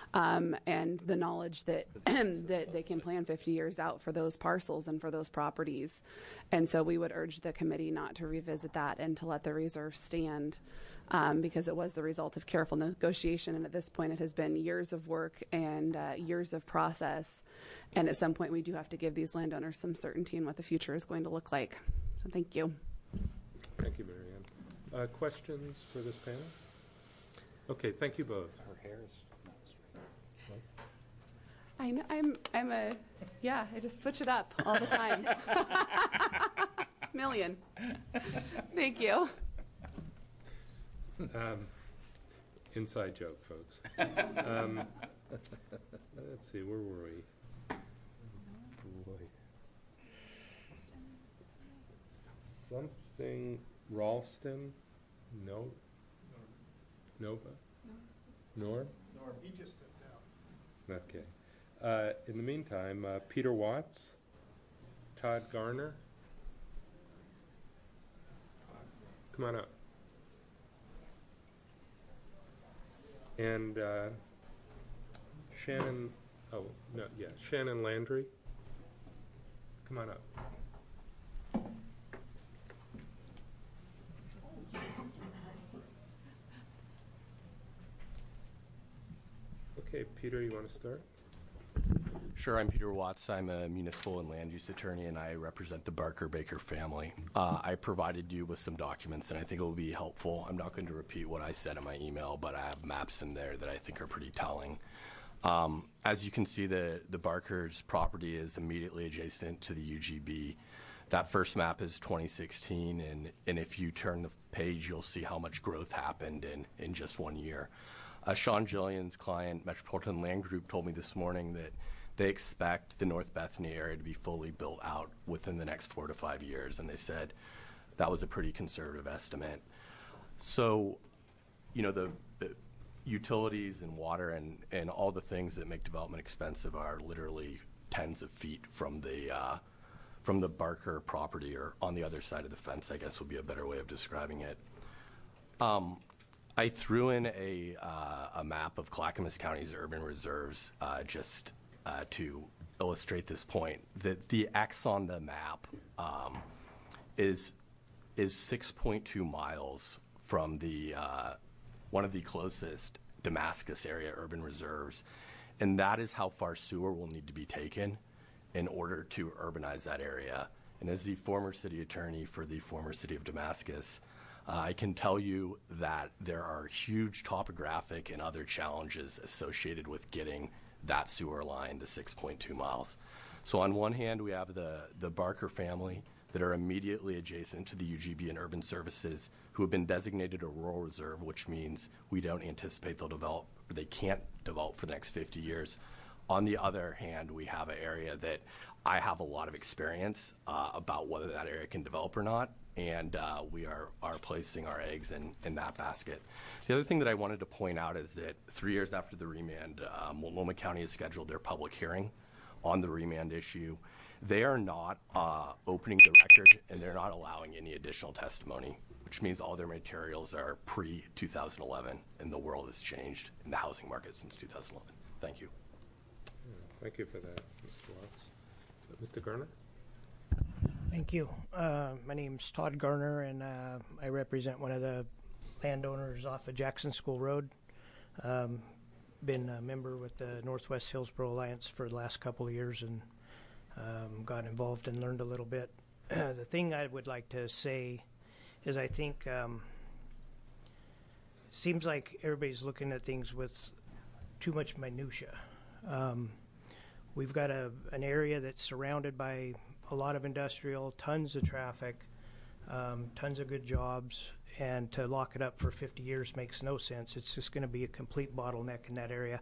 and the knowledge that that they can plan 50 years out for those parcels and for those properties. And so we would urge the committee not to revisit that and to let the reserve stand, because it was the result of careful negotiation. And at this point, it has been years of work and years of process. And at some point, we do have to give these landowners some certainty in what the future is going to look like. So thank you. Thank you, Mary Ann. Questions for this panel? Okay, thank you both. Her hair is I know, I just switch it up all the time. Million. Thank you. Inside joke, folks. Let's see, where were we? Boy. Something Ralston? No? Nova? Norm? Norm, he just stepped out. Okay. In the meantime, Peter Watts, Todd Garner. Come on up. And Shannon, Shannon Landry. Come on up. Okay, Peter, you want to start? Sure, I'm Peter Watts. I'm a municipal and land use attorney, and I represent the Barker Baker family. I provided you with some documents, and I think it will be helpful. I'm not going to repeat what I said in my email, but I have maps in there that I think are pretty telling. As you can see, the Barker's property is immediately adjacent to the UGB. That first map is 2016, and if you turn the page, you'll see how much growth happened in just 1 year. Sean Jillian's client, Metropolitan Land Group, told me this morning that they expect the North Bethany area to be fully built out within the next 4 to 5 years, and they said that was a pretty conservative estimate. So, you know, the utilities and water and all the things that make development expensive are literally tens of feet from the Barker property, or on the other side of the fence, I guess would be a better way of describing it. I threw in a map of Clackamas County's urban reserves just to illustrate this point. That the X on the map is 6.2 miles from the one of the closest Damascus area urban reserves, and that is how far sewer will need to be taken in order to urbanize that area. And as the former city attorney for the former city of Damascus, I can tell you that there are huge topographic and other challenges associated with getting that sewer line to 6.2 miles. So on one hand, we have the Barker family that are immediately adjacent to the UGB and Urban Services, who have been designated a rural reserve, which means we don't anticipate they'll develop, or they can't develop for the next 50 years. On the other hand, we have an area that I have a lot of experience about whether that area can develop or not, and we are placing our eggs in that basket. The other thing that I wanted to point out is that 3 years after the remand, Multnomah County has scheduled their public hearing on the remand issue. They are not opening the record, and they're not allowing any additional testimony, which means all their materials are pre-2011, and the world has changed in the housing market since 2011. Thank you. Thank you for that, Mr. Watts. Mr. Garner? Thank you. My name's Todd Garner, and I represent one of the landowners off of Jackson School Road. Been a member with the Northwest Hillsborough Alliance for the last couple of years, and got involved and learned a little bit. The thing I would like to say is I think seems like everybody's looking at things with too much minutia. We've got an area that's surrounded by a lot of industrial, tons of traffic, tons of good jobs, and to lock it up for 50 years makes no sense. It's just going to be a complete bottleneck in that area.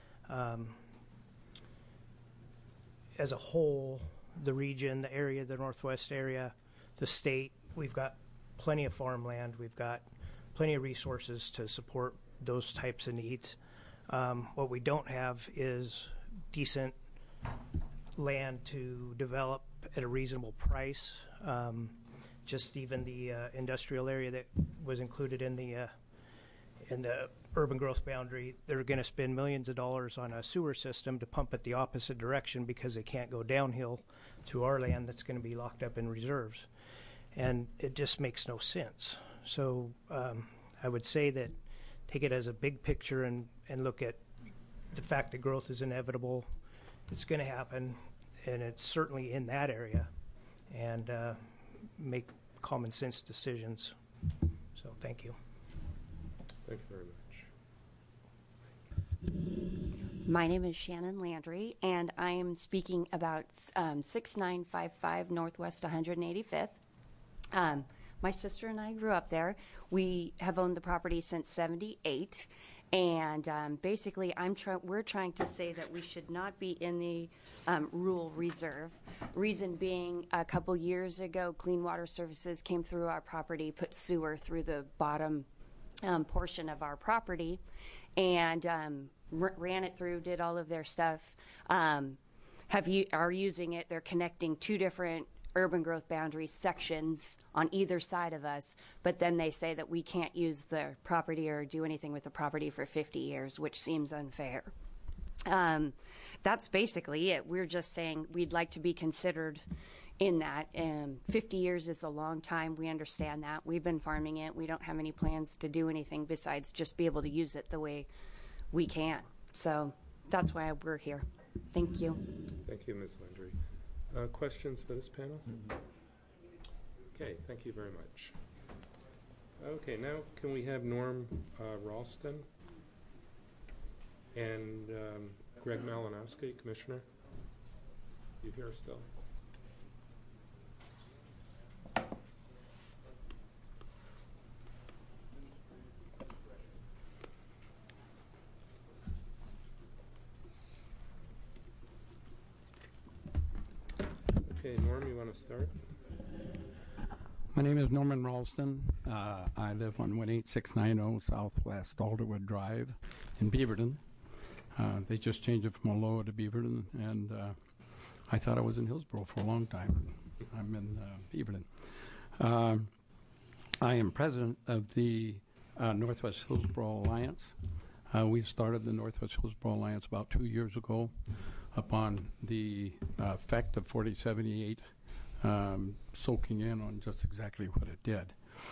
As a whole, the region, the area, the Northwest area, the state, we've got plenty of farmland. We've got plenty of resources to support those types of needs. What we don't have is decent land to develop at a reasonable price. Just even the industrial area that was included in the urban growth boundary, they're going to spend millions of dollars on a sewer system to pump it the opposite direction because they can't go downhill to our land that's going to be locked up in reserves. And it just makes no sense. So I would say that take it as a big picture and look at the fact that growth is inevitable. It's going to happen, and it's certainly in that area, and make common sense decisions. So thank you. Thank you very much. My name is Shannon Landry, and I am speaking about 6955 Northwest 185th. My sister and I grew up there. We have owned the property since '78. And basically, we're trying to say that we should not be in the rural reserve. Reason being, a couple years ago, Clean Water Services came through our property, put sewer through the bottom portion of our property, and ran it through, did all of their stuff. Are using it. They're connecting two different urban growth boundary sections on either side of us, but then they say that we can't use the property or do anything with the property for 50 years, which seems unfair. That's basically it. We're just saying we'd like to be considered in that. 50 years is a long time. We understand that. We've been farming it. We don't have any plans to do anything besides just be able to use it the way we can. So that's why we're here. Thank you. Thank you, Ms. Landry. Questions for this panel? Okay, thank you very much. Okay, now can we have Norm Ralston and Greg Malinowski, Commissioner? You here still? Okay, Norm, you want to start? My name is Norman Ralston. I live on 18690 Southwest Alderwood Drive in Beaverton. They just changed it from Aloha to Beaverton, and I thought I was in Hillsborough for a long time. I'm in Beaverton. I am president of the Northwest Hillsborough Alliance. We started the Northwest Hillsborough Alliance about 2 years ago upon the effect of 4078 soaking in on just exactly what it did.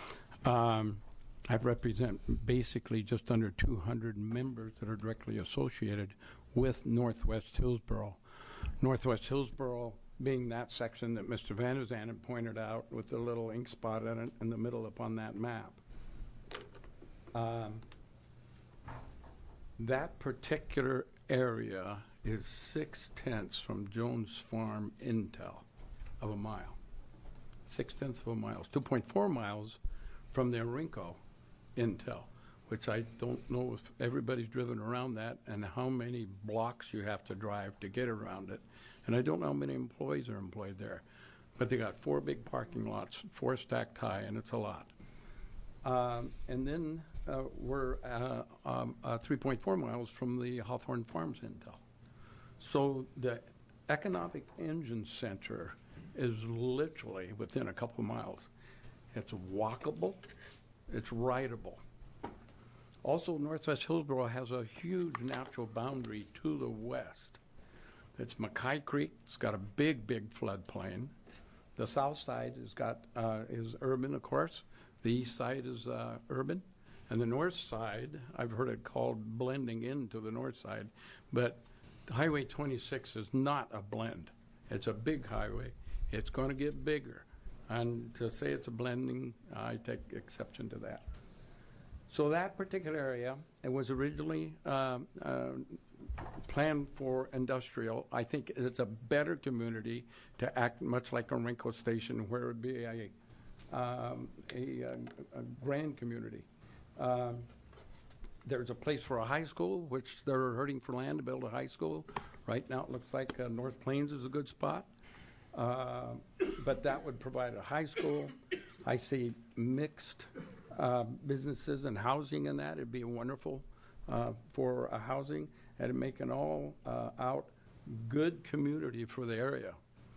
I represent basically just under 200 members that are directly associated with Northwest Hillsborough. Northwest Hillsborough being that section that Mr. Van der Zanden pointed out with the little ink spot in it in the middle upon that map. That particular area is 6/10 from Jones Farm Intel of a mile. 6/10 of a mile. 2.4 miles from the Orinco Intel, which I don't know if everybody's driven around that and how many blocks you have to drive to get around it. And I don't know how many employees are employed there. But they got 4 big parking lots, 4 stacked high, and it's a lot. And then we're 3.4 miles from the Hawthorne Farms Intel. So the economic engine center is literally within a couple miles. It's walkable, it's rideable. Also, Northwest Hillsborough has a huge natural boundary to the west. It's Mackay Creek. It's got a big, big floodplain. The south side is urban, of course. The east side is urban. And the north side, I've heard it called blending into the north side, but Highway 26 is not a blend. It's a big highway. It's going to get bigger. And to say it's a blending, I take exception to that. So that particular area, it was originally planned for industrial. I think it's a better community to act much like a Orinco Station, where it would be a grand community. There's a place for a high school, which they're hurting for land to build a high school. Right now it looks like North Plains is a good spot. But that would provide a high school. I see mixed businesses and housing in that. It'd be wonderful for housing, and it'd make an all-out good community for the area.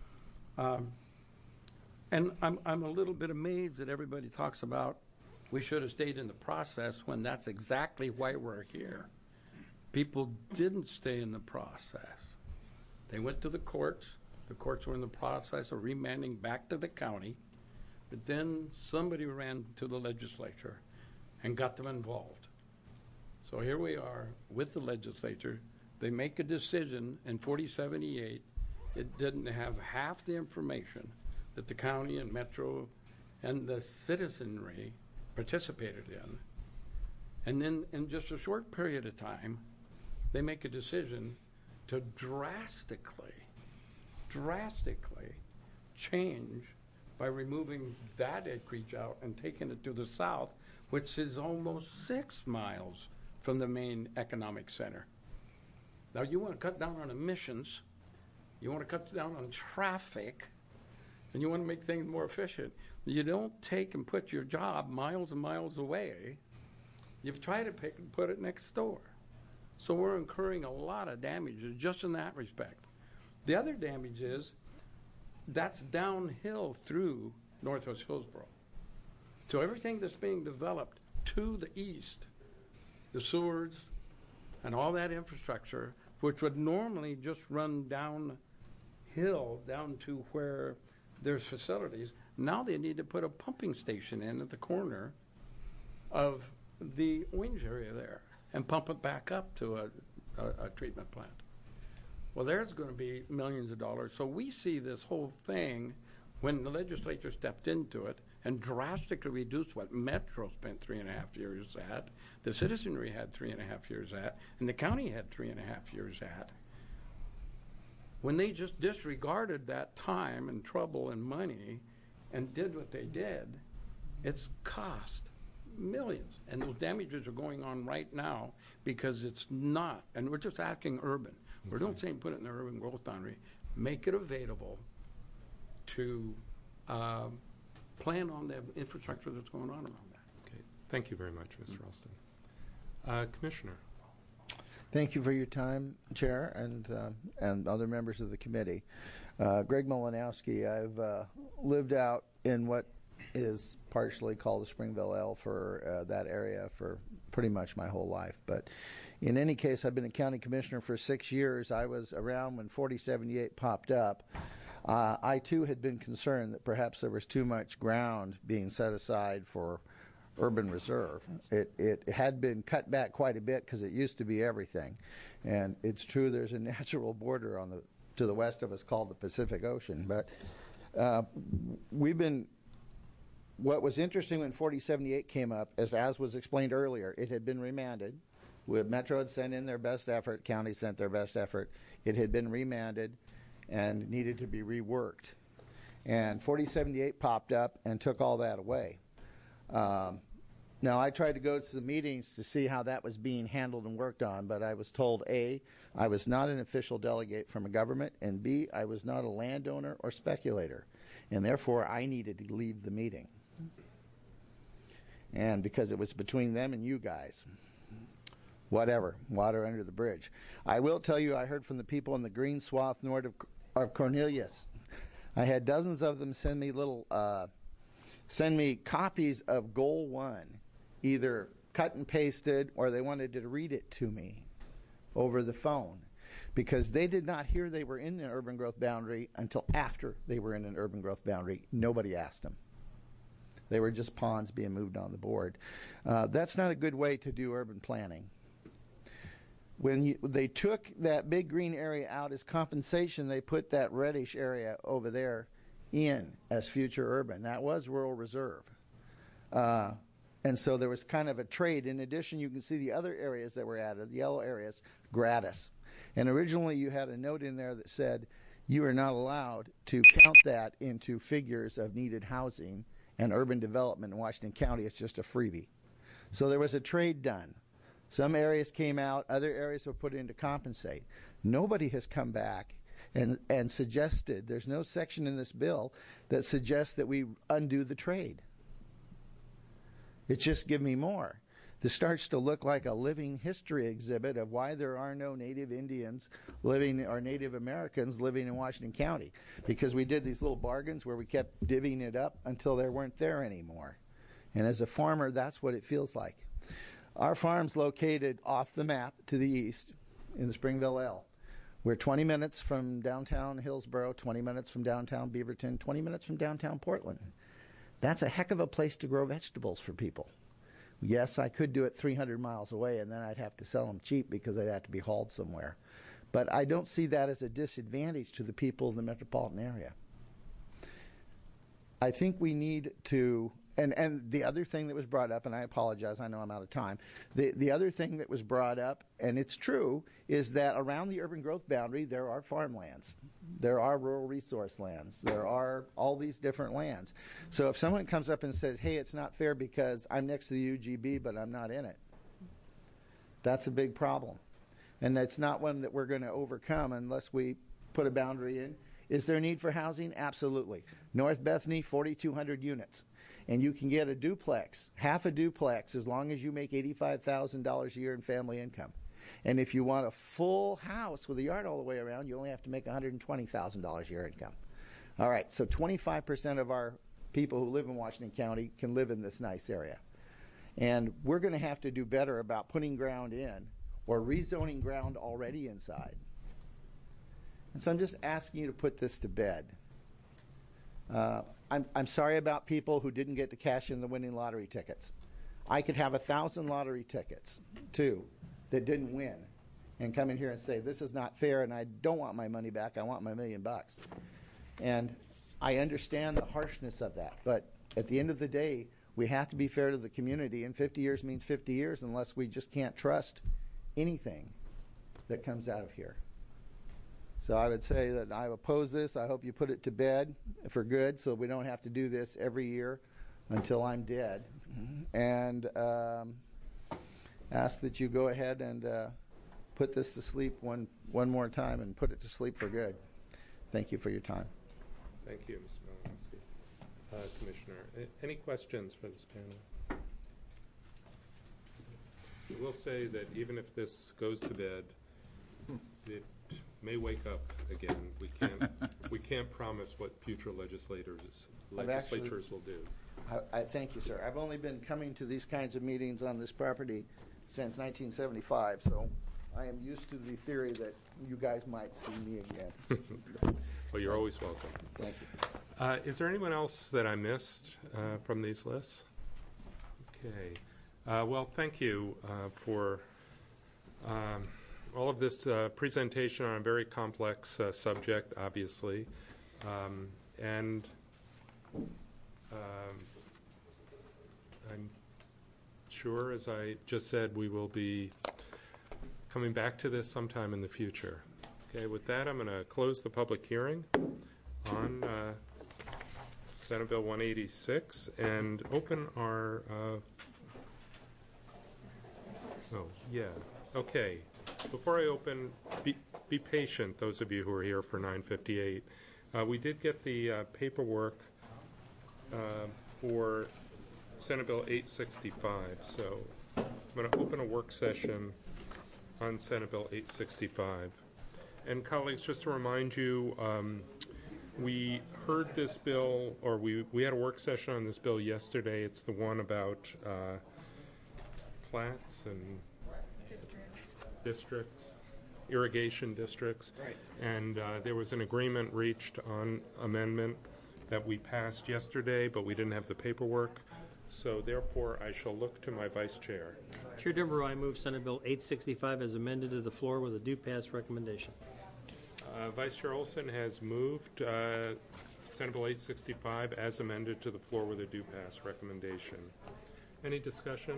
And I'm a little bit amazed that everybody talks about we should have stayed in the process when that's exactly why we're here. People didn't stay in the process. They went to the courts. The courts were in the process of remanding back to the county. But then somebody ran to the legislature and got them involved. So here we are with the legislature. They make a decision in 4078. It didn't have half the information that the county and Metro and the citizenry participated in. And then in just a short period of time, they make a decision to drastically change by removing that acreage out and taking it to the south, which is almost 6 miles from the main economic center. Now, you want to cut down on emissions, you want to cut down on traffic, and you want to make things more efficient. You don't take and put your job miles and miles away. You try to pick and put it next door. So we're incurring a lot of damages just in that respect. The other damage is that's downhill through Northwest Hillsborough. So everything that's being developed to the east, the sewers and all that infrastructure, which would normally just run downhill down to where there's facilities, now they need to put a pumping station in at the corner of the orange area there and pump it back up to a treatment plant. Well, there's going to be millions of dollars. So we see this whole thing, when the legislature stepped into it and drastically reduced what Metro spent 3.5 years at, the citizenry had 3.5 years at, and the county had 3.5 years at. When they just disregarded that time and trouble and money and did what they did, it's cost millions. And those damages are going on right now because it's not, and we're just asking urban. We're not saying put it in the urban growth boundary. Make it available to plan on the infrastructure that's going on around that. Okay. Thank you very much, Mr. Ralston. Commissioner. Thank you for your time, Chair, and other members of the committee. Greg Malinowski. I've lived out in what is partially called the Springville L for that area for pretty much my whole life. But in any case, I've been a county commissioner for 6 years. I was around when 4078 popped up. I, too, had been concerned that perhaps there was too much ground being set aside for urban reserve. It had been cut back quite a bit because it used to be everything. And it's true there's a natural border to the west of us called the Pacific Ocean. But what was interesting when 4078 came up is, as was explained earlier, it had been remanded. Metro had sent in their best effort, county sent their best effort. It had been remanded and needed to be reworked. And 4078 popped up and took all that away. Now, I tried to go to the meetings to see how that was being handled and worked on, but I was told, A, I was not an official delegate from a government, and B, I was not a landowner or speculator, and therefore I needed to leave the meeting. And because it was between them and you guys. Whatever, water under the bridge. I will tell you, I heard from the people in the green swath north of Cornelius. I had dozens of them send me copies of Goal 1, either cut and pasted or they wanted to read it to me over the phone, because they did not hear they were in an urban growth boundary until after they were in an urban growth boundary. Nobody asked them. They were just pawns being moved on the board. That's not a good way to do urban planning. When they took that big green area out as compensation, they put that reddish area over there in as future urban. That was rural reserve. And so there was kind of a trade. In addition, you can see the other areas that were added, the yellow areas, gratis. And originally you had a note in there that said you are not allowed to count that into figures of needed housing and urban development in Washington County. It's just a freebie. So there was a trade done. Some areas came out, other areas were put in to compensate. Nobody has come back and suggested, there's no section in this bill that suggests that we undo the trade. It's just give me more. This starts to look like a living history exhibit of why there are no Native Indians living or Native Americans living in Washington County, because we did these little bargains where we kept divvying it up until they weren't there anymore. And as a farmer, that's what it feels like. Our farm's located off the map to the east in the Springville L. We're 20 minutes from downtown Hillsboro, 20 minutes from downtown Beaverton, 20 minutes from downtown Portland. That's a heck of a place to grow vegetables for people. Yes, I could do it 300 miles away, and then I'd have to sell them cheap because they'd have to be hauled somewhere. But I don't see that as a disadvantage to the people in the metropolitan area. I think we need to... And the other thing that was brought up, and I apologize, I know I'm out of time. The other thing that was brought up, and it's true, is that around the urban growth boundary there are farmlands. There are rural resource lands. There are all these different lands. So if someone comes up and says, hey, it's not fair because I'm next to the UGB but I'm not in it, that's a big problem. And that's not one that we're going to overcome unless we put a boundary in. Is there a need for housing? Absolutely. North Bethany, 4,200 units. And you can get a duplex, half a duplex, as long as you make $85,000 a year in family income. And if you want a full house with a yard all the way around, you only have to make $120,000 a year income. All right, so 25% of our people who live in Washington County can live in this nice area. And we're going to have to do better about putting ground in or rezoning ground already inside. And so I'm just asking you to put this to bed. I'm sorry about people who didn't get to cash in the winning lottery tickets. I could have 1,000 lottery tickets, too, that didn't win. and come in here and say, this is not fair and I don't want my money back, I want my $1 million. And I understand the harshness of that, but at the end of the day, we have to be fair to the community, and 50 years means 50 years unless we just can't trust anything that comes out of here. So I would say that I oppose this. I hope you put it to bed for good so we don't have to do this every year until I'm dead. And ask that you go ahead and put this to sleep one more time and put it to sleep for good. Thank you for your time. Thank you, Mr. Malinowski. Commissioner, any questions for this panel? I will say that even if this goes to bed, it may wake up again. We can't promise what future legislatures will do. I thank you, sir. I've only been coming to these kinds of meetings on this property since 1975, so I am used to the theory that you guys might see me again. Well, you're always welcome. Thank you. Is there anyone else that I missed from these lists? Okay. Well, thank you for all of this presentation on a very complex subject, obviously. And I'm sure, as I just said, we will be coming back to this sometime in the future. Okay, with that, I'm going to close the public hearing on Senate Bill 186 and open our okay. Before I open, be patient, those of you who are here for 958. We did get the paperwork for Senate Bill 865, so I'm going to open a work session on Senate Bill 865. And colleagues, just to remind you, we heard this bill, or we had a work session on this bill yesterday. It's the one about plats and districts, irrigation districts. Right. And there was an agreement reached on amendment that we passed yesterday, but we didn't have the paperwork. So therefore, I shall look to my vice chair. Chair Denbrough, I move Senate Bill 865 as amended to the floor with a due pass recommendation. Vice Chair Olson has moved Senate Bill 865 as amended to the floor with a due pass recommendation. Any discussion?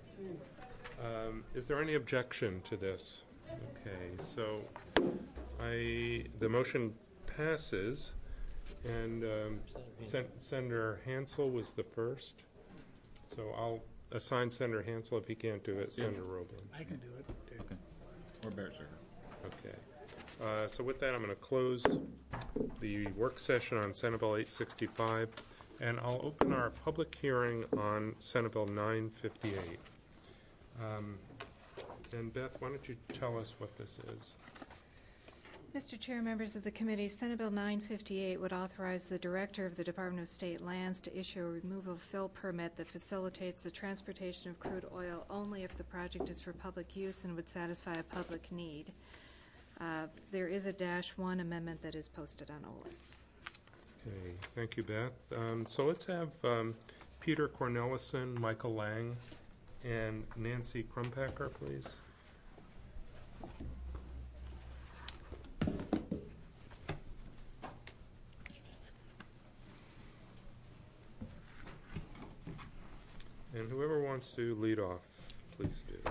Is there any objection to this? Okay, so the motion passes, and Senator Hansel was the first. So I'll assign Senator Hansel. If he can't do it, Senator Roblin. I can do it. Okay. Or Beresford. Okay. So with that, I'm going to close the work session on Senate Bill 865, and I'll open our public hearing on Senate Bill 958. And Beth, why don't you tell us what this is? Mr. Chair, members of the committee, Senate Bill 958 would authorize the Director of the Department of State Lands to issue a removal fill permit that facilitates the transportation of crude oil only if the project is for public use and would satisfy a public need. There is a -1 amendment that is posted on OLS. Okay, thank you, Beth. So let's have Peter Cornelison, Michael Lang, and Nancy Crumpacker, please. And whoever wants to lead off, please do.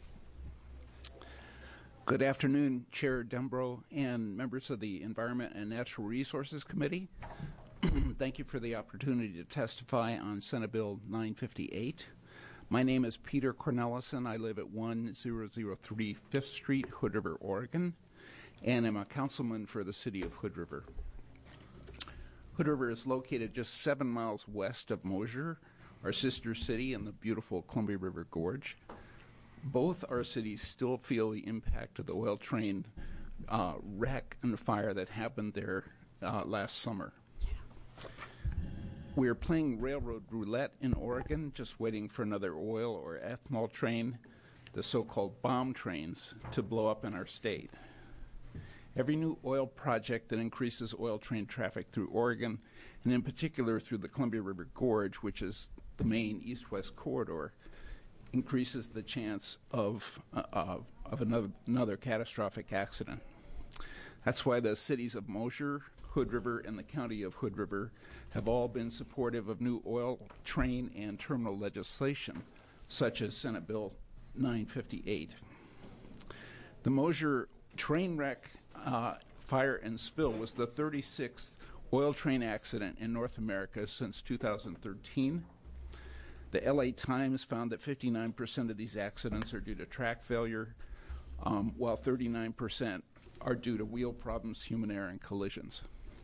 Good afternoon, Chair Denbrough and members of the Environment and Natural Resources Committee. Thank you for the opportunity to testify on Senate Bill 958. My name is Peter Cornelison. I live at 1003 5th Street, Hood River, Oregon, and I'm a councilman for the city of Hood River. Hood River is located just 7 miles west of Mosier, our sister city in the beautiful Columbia River Gorge. Both our cities still feel the impact of the oil train wreck and fire that happened there last summer. We are playing railroad roulette in Oregon, just waiting for another oil or ethanol train, the so-called bomb trains, to blow up in our state. Every new oil project that increases oil train traffic through Oregon, and in particular through the Columbia River Gorge, which is the main east-west corridor, increases the chance of another catastrophic accident. That's why the cities of Mosher, Hood River, and the county of Hood River have all been supportive of new oil train and terminal legislation, such as Senate Bill 958. The Mosher train wreck, fire, and spill was the 36th oil train accident in North America since 2013. The LA Times found that 59% of these accidents are due to track failure, while 39% are due to wheel problems, human error, and collisions.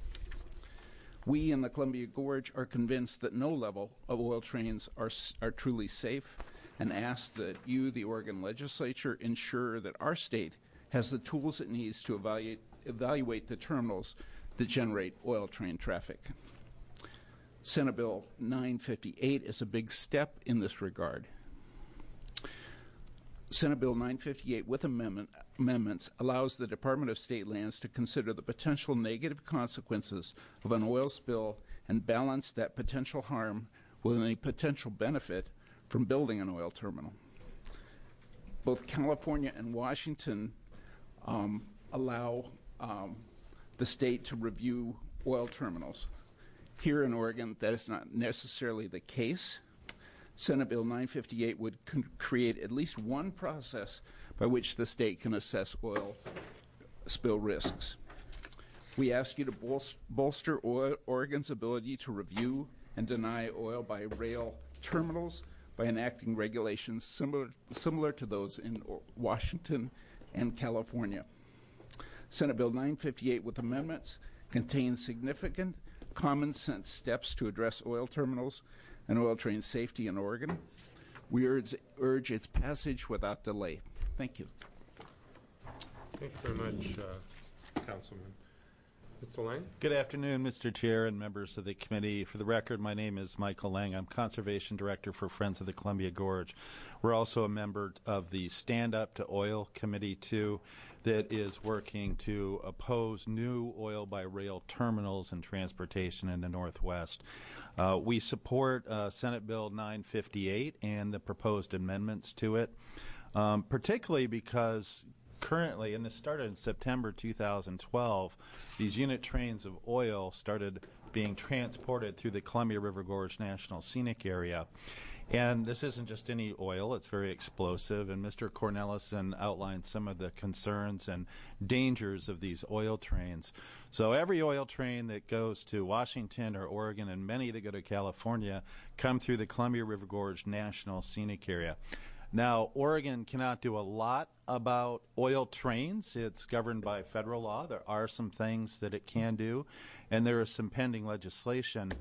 We in the Columbia Gorge are convinced that no level of oil trains are truly safe, and ask that you, the Oregon legislature, ensure that our state has the tools it needs to evaluate the terminals that generate oil train traffic. Senate Bill 958 is a big step in this regard. Senate Bill 958 with amendments allows the Department of State Lands to consider the potential negative consequences of an oil spill and balance that potential harm with any potential benefit from building an oil terminal. Both California and Washington allow the state to review oil terminals. Here in Oregon, that is not necessarily the case. Senate Bill 958 would create at least one process by which the state can assess oil spill risks. We ask you to bolster Oregon's ability to review and deny oil by rail terminals by enacting regulations similar to those in Washington and California. Senate Bill 958 with amendments contains significant common sense steps to address oil terminals and oil train safety in Oregon. We urge its passage without delay. Thank you. Thank you very much, Councilman. Mr. Lang? Good afternoon, Mr. Chair and members of the committee. For the record, my name is Michael Lang. I'm Conservation Director for Friends of the Columbia Gorge. We're also a member of the Stand Up to Oil Committee, too, that is working to oppose new oil by rail terminals and transportation in the Northwest. We support Senate Bill 958 and the proposed amendments to it, particularly because currently, and this started in September 2012, these unit trains of oil started being transported through the Columbia River Gorge National Scenic Area. And this isn't just any oil, it's very explosive, and Mr. Cornelison outlined some of the concerns and dangers of these oil trains. So every oil train that goes to Washington or Oregon, and many that go to California, come through the Columbia River Gorge National Scenic Area. Now, Oregon cannot do a lot about oil trains. It's governed by federal law. There are some things that it can do, and there is some pending legislation.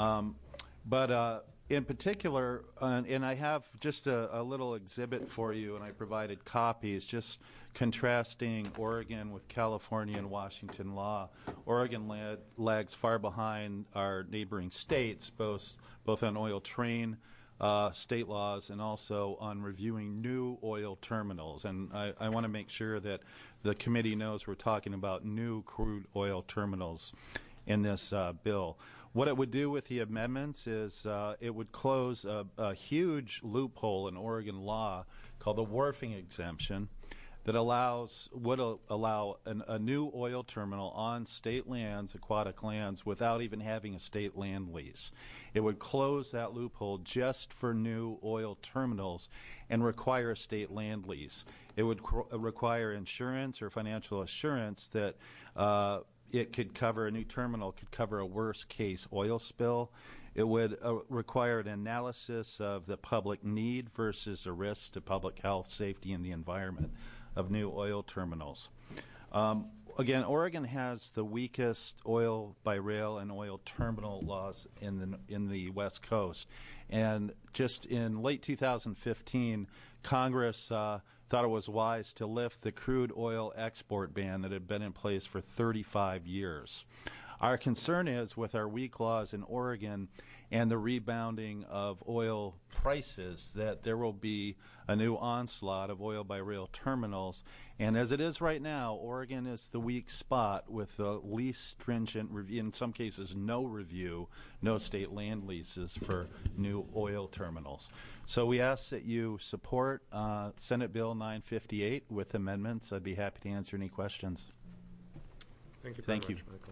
But in particular, and I have just a little exhibit for you, and I provided copies, just contrasting Oregon with California and Washington law. Oregon lags far behind our neighboring states, both on oil train state laws and also on reviewing new oil terminals. And I want to make sure that the committee knows we're talking about new crude oil terminals in this bill. What it would do with the amendments is it would close a huge loophole in Oregon law called the wharfing exemption that would allow a new oil terminal on state lands, aquatic lands, without even having a state land lease. It would close that loophole just for new oil terminals and require a state land lease. It would require insurance or financial assurance that it could cover, a new terminal could cover a worst case oil spill. It would require an analysis of the public need versus a risk to public health, safety, and the environment of new oil terminals. Again, Oregon has the weakest oil by rail and oil terminal laws in the West Coast. And just in late 2015, Congress thought it was wise to lift the crude oil export ban that had been in place for 35 years. Our concern is with our weak laws in Oregon and the rebounding of oil prices that there will be a new onslaught of oil by rail terminals. And as it is right now, Oregon is the weak spot with the least stringent review, in some cases no review, no state land leases for new oil terminals. So we ask that you support Senate Bill 958 with amendments. I'd be happy to answer any questions. Thank you very Thank much, you. Michael.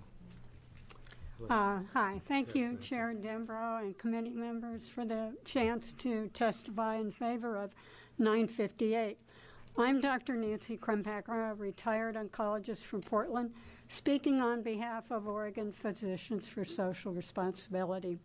Hi. Thank you, Chair Dembrow and committee members, for the chance to testify in favor of 958. I'm Dr. Nancy Krempacker, a retired oncologist from Portland, speaking on behalf of Oregon Physicians for Social Responsibility.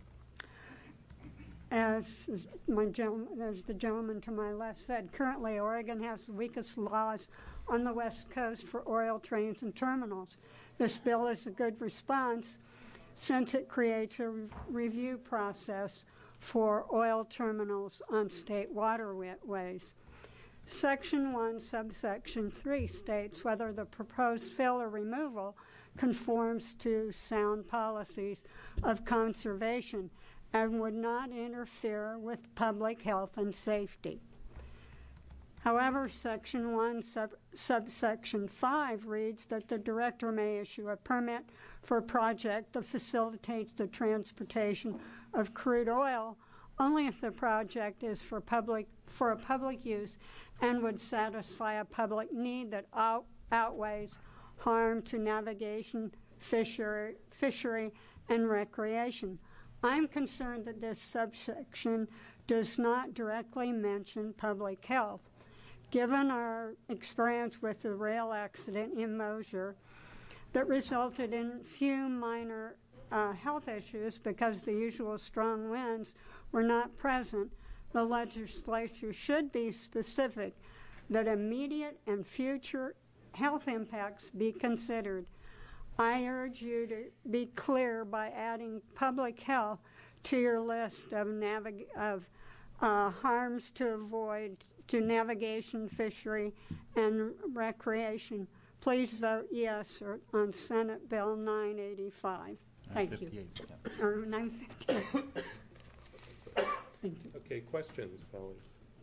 As the gentleman to my left said, currently Oregon has the weakest laws on the West Coast for oil trains and terminals. This bill is a good response since it creates a review process for oil terminals on state waterways. Section 1, subsection 3 states whether the proposed fill or removal conforms to sound policies of conservation and would not interfere with public health and safety. However, Section 1, subsection 5 reads that the director may issue a permit for a project that facilitates the transportation of crude oil only if the project is for a public use and would satisfy a public need that outweighs harm to navigation, fishery, and recreation. I'm concerned that this subsection does not directly mention public health. Given our experience with the rail accident in Mosier that resulted in few minor health issues because the usual strong winds were not present, the legislature should be specific that immediate and future health impacts be considered. I urge you to be clear by adding public health to your list of harms to avoid to navigation, fishery, and recreation. Please vote yes on Senate Bill 985. Thank you. Or 958. Thank you. Okay, questions, colleagues?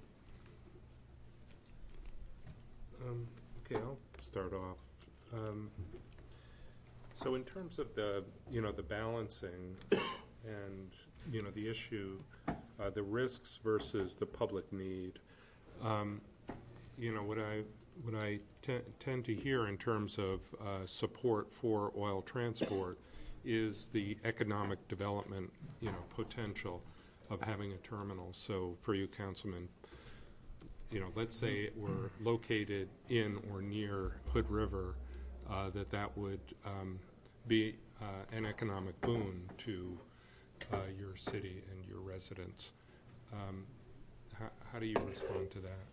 Okay, I'll start off. So in terms of the balancing and, the issue, the risks versus the public need, what I tend to hear in terms of support for oil transport is the economic development, potential of having a terminal. So for you, Councilman, let's say we're located in or near Hood River, that would be an economic boon to your city and your residents. How do you respond to that?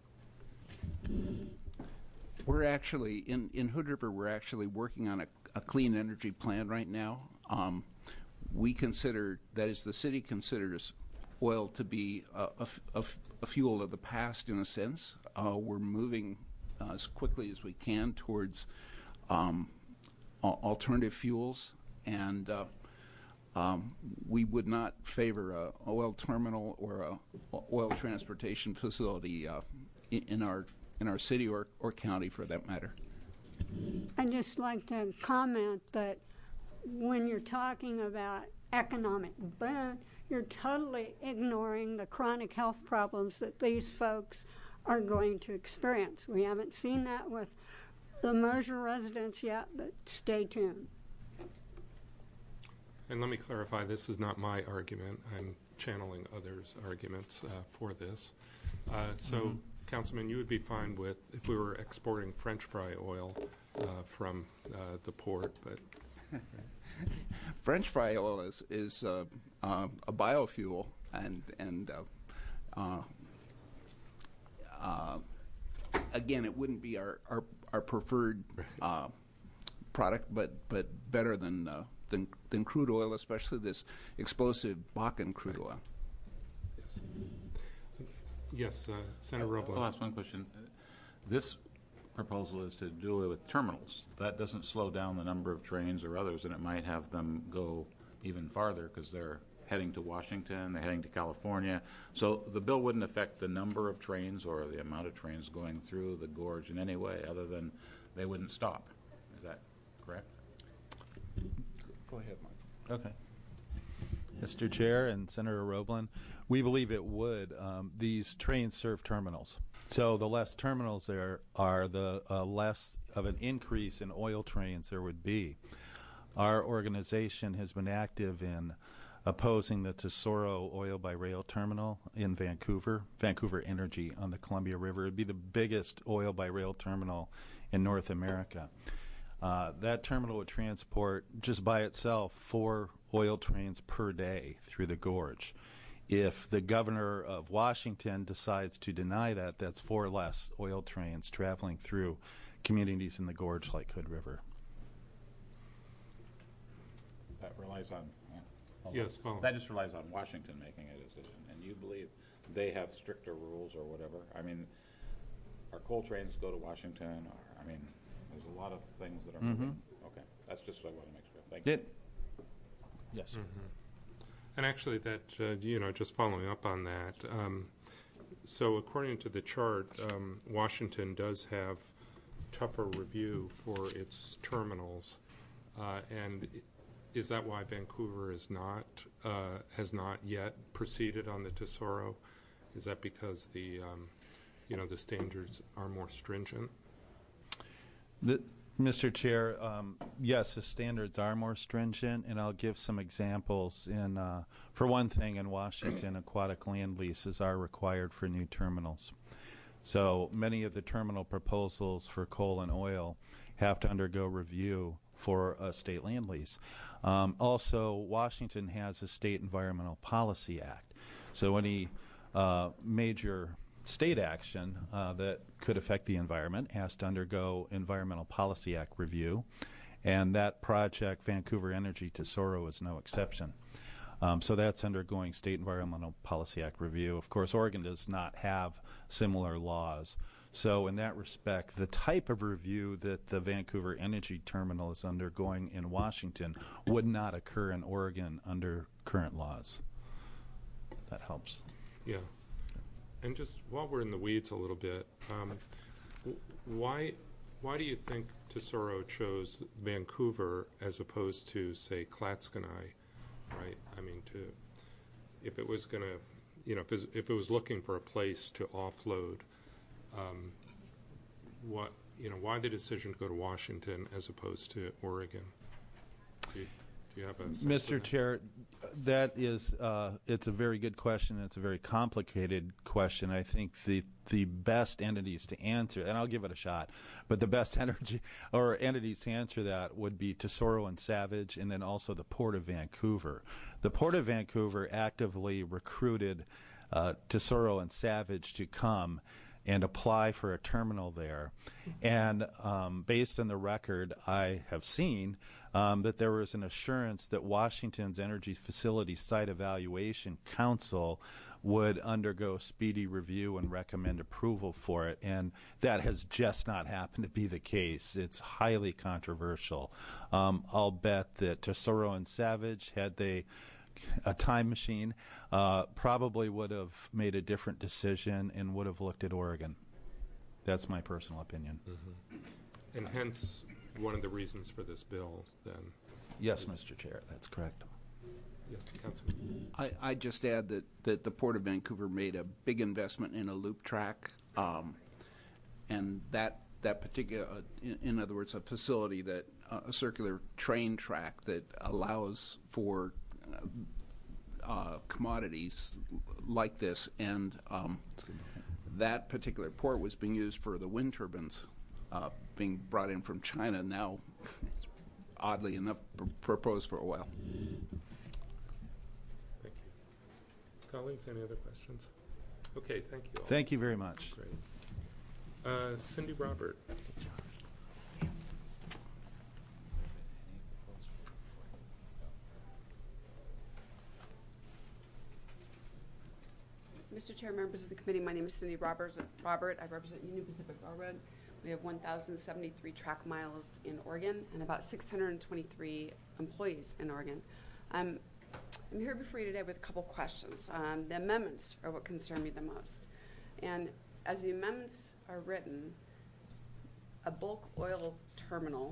We're actually, in Hood River, we're actually working on a clean energy plan right now. We consider, that is, the city considers oil to be a fuel of the past in a sense. We're moving as quickly as we can towards alternative fuels, and we would not favor an oil terminal or a oil transportation facility in our city or county, for that matter. I'd just like to comment that when you're talking about economic boom, you're totally ignoring the chronic health problems that these folks are going to experience. We haven't seen that with the Mosier residents yet, but stay tuned. And let me clarify, this is not my argument. I'm channeling others' arguments for this. So, Councilman, you would be fine with if we were exporting French fry oil from the port, but... French fry oil is a biofuel, and again, it wouldn't be our preferred product, but better than crude oil, especially this explosive Bakken crude oil. Yes, Senator Robles. I'll ask one question. This proposal is to do it with terminals. That doesn't slow down the number of trains or others, and it might have them go even farther because they're heading to Washington, they're heading to California. So the bill wouldn't affect the number of trains or the amount of trains going through the gorge in any way other than they wouldn't stop. Is that correct? Go ahead, Mike. Okay. Mr. Chair and Senator Roblin, we believe it would. These trains serve terminals. So the less terminals there are, the less of an increase in oil trains there would be. Our organization has been active in opposing the Tesoro oil by rail terminal in Vancouver Energy on the Columbia River. It would be the biggest oil by rail terminal in North America. That terminal would transport, just by itself, 4 oil trains per day through the gorge. If the governor of Washington decides to deny that, that's 4 less oil trains traveling through communities in the gorge like Hood River. That relies on Yes, that just relies on Washington making a decision, and you believe they have stricter rules or whatever? I mean, our coal trains go to Washington, or I mean, there's a lot of things that are moving. Okay, that's just what I want to make sure. Thank you. Yes. And actually, that just following up on that. So according to the chart, Washington does have tougher review for its terminals, and is that why Vancouver is not has not yet proceeded on the Tesoro? Is that because the the standards are more stringent? Mr. Chair, yes, the standards are more stringent, and I'll give some examples. For one thing, in Washington, aquatic land leases are required for new terminals. So many of the terminal proposals for coal and oil have to undergo review for a state land lease. Also, Washington has a State Environmental Policy Act. So any major state action that could affect the environment has to undergo Environmental Policy Act review, and that project, Vancouver Energy Tesoro, is no exception. So that's undergoing State Environmental Policy Act review. Of course, Oregon does not have similar laws. So in that respect, the type of review that the Vancouver Energy Terminal is undergoing in Washington would not occur in Oregon under current laws. That helps. Yeah. And just while we're in the weeds a little bit, why do you think Tesoro chose Vancouver as opposed to, say, Clatskanie, right? I mean, if it was going to, if it was looking for a place to offload, why the decision to go to Washington as opposed to Oregon? Do you have a sense Mr. Chair, that is, it's a very good question. It's a very complicated question. I think the best entities to answer, and I'll give it a shot, but the best entities to answer that would be Tesoro and Savage, and then also the Port of Vancouver. The Port of Vancouver actively recruited Tesoro and Savage to come and apply for a terminal there. And based on the record I have seen, that there was an assurance that Washington's Energy Facility Site Evaluation Council would undergo speedy review and recommend approval for it. And that has just not happened to be the case. It's highly controversial. I'll bet that Tesoro and Savage, had they a time machine, probably would have made a different decision and would have looked at Oregon. That's my personal opinion. Mm-hmm. And hence one of the reasons for this bill, then. Yes, Mr. Chair, that's correct. Yes, Councilman. I just add that the Port of Vancouver made a big investment in a loop track, and that particular, in other words, a facility that a circular train track that allows for commodities like this, and that particular port was being used for the wind turbines being brought in from China. Now, it's oddly enough proposed for oil. Thank you. Colleagues, any other questions? Okay, thank you all. Thank you very much. Great. Cindy Robert. Mr. Chair, members of the committee, my name is Cindy Robert. I represent Union Pacific Railroad. We have 1,073 track miles in Oregon and about 623 employees in Oregon. I'm here before you today with a couple questions. The amendments are what concern me the most. And as the amendments are written, a bulk oil terminal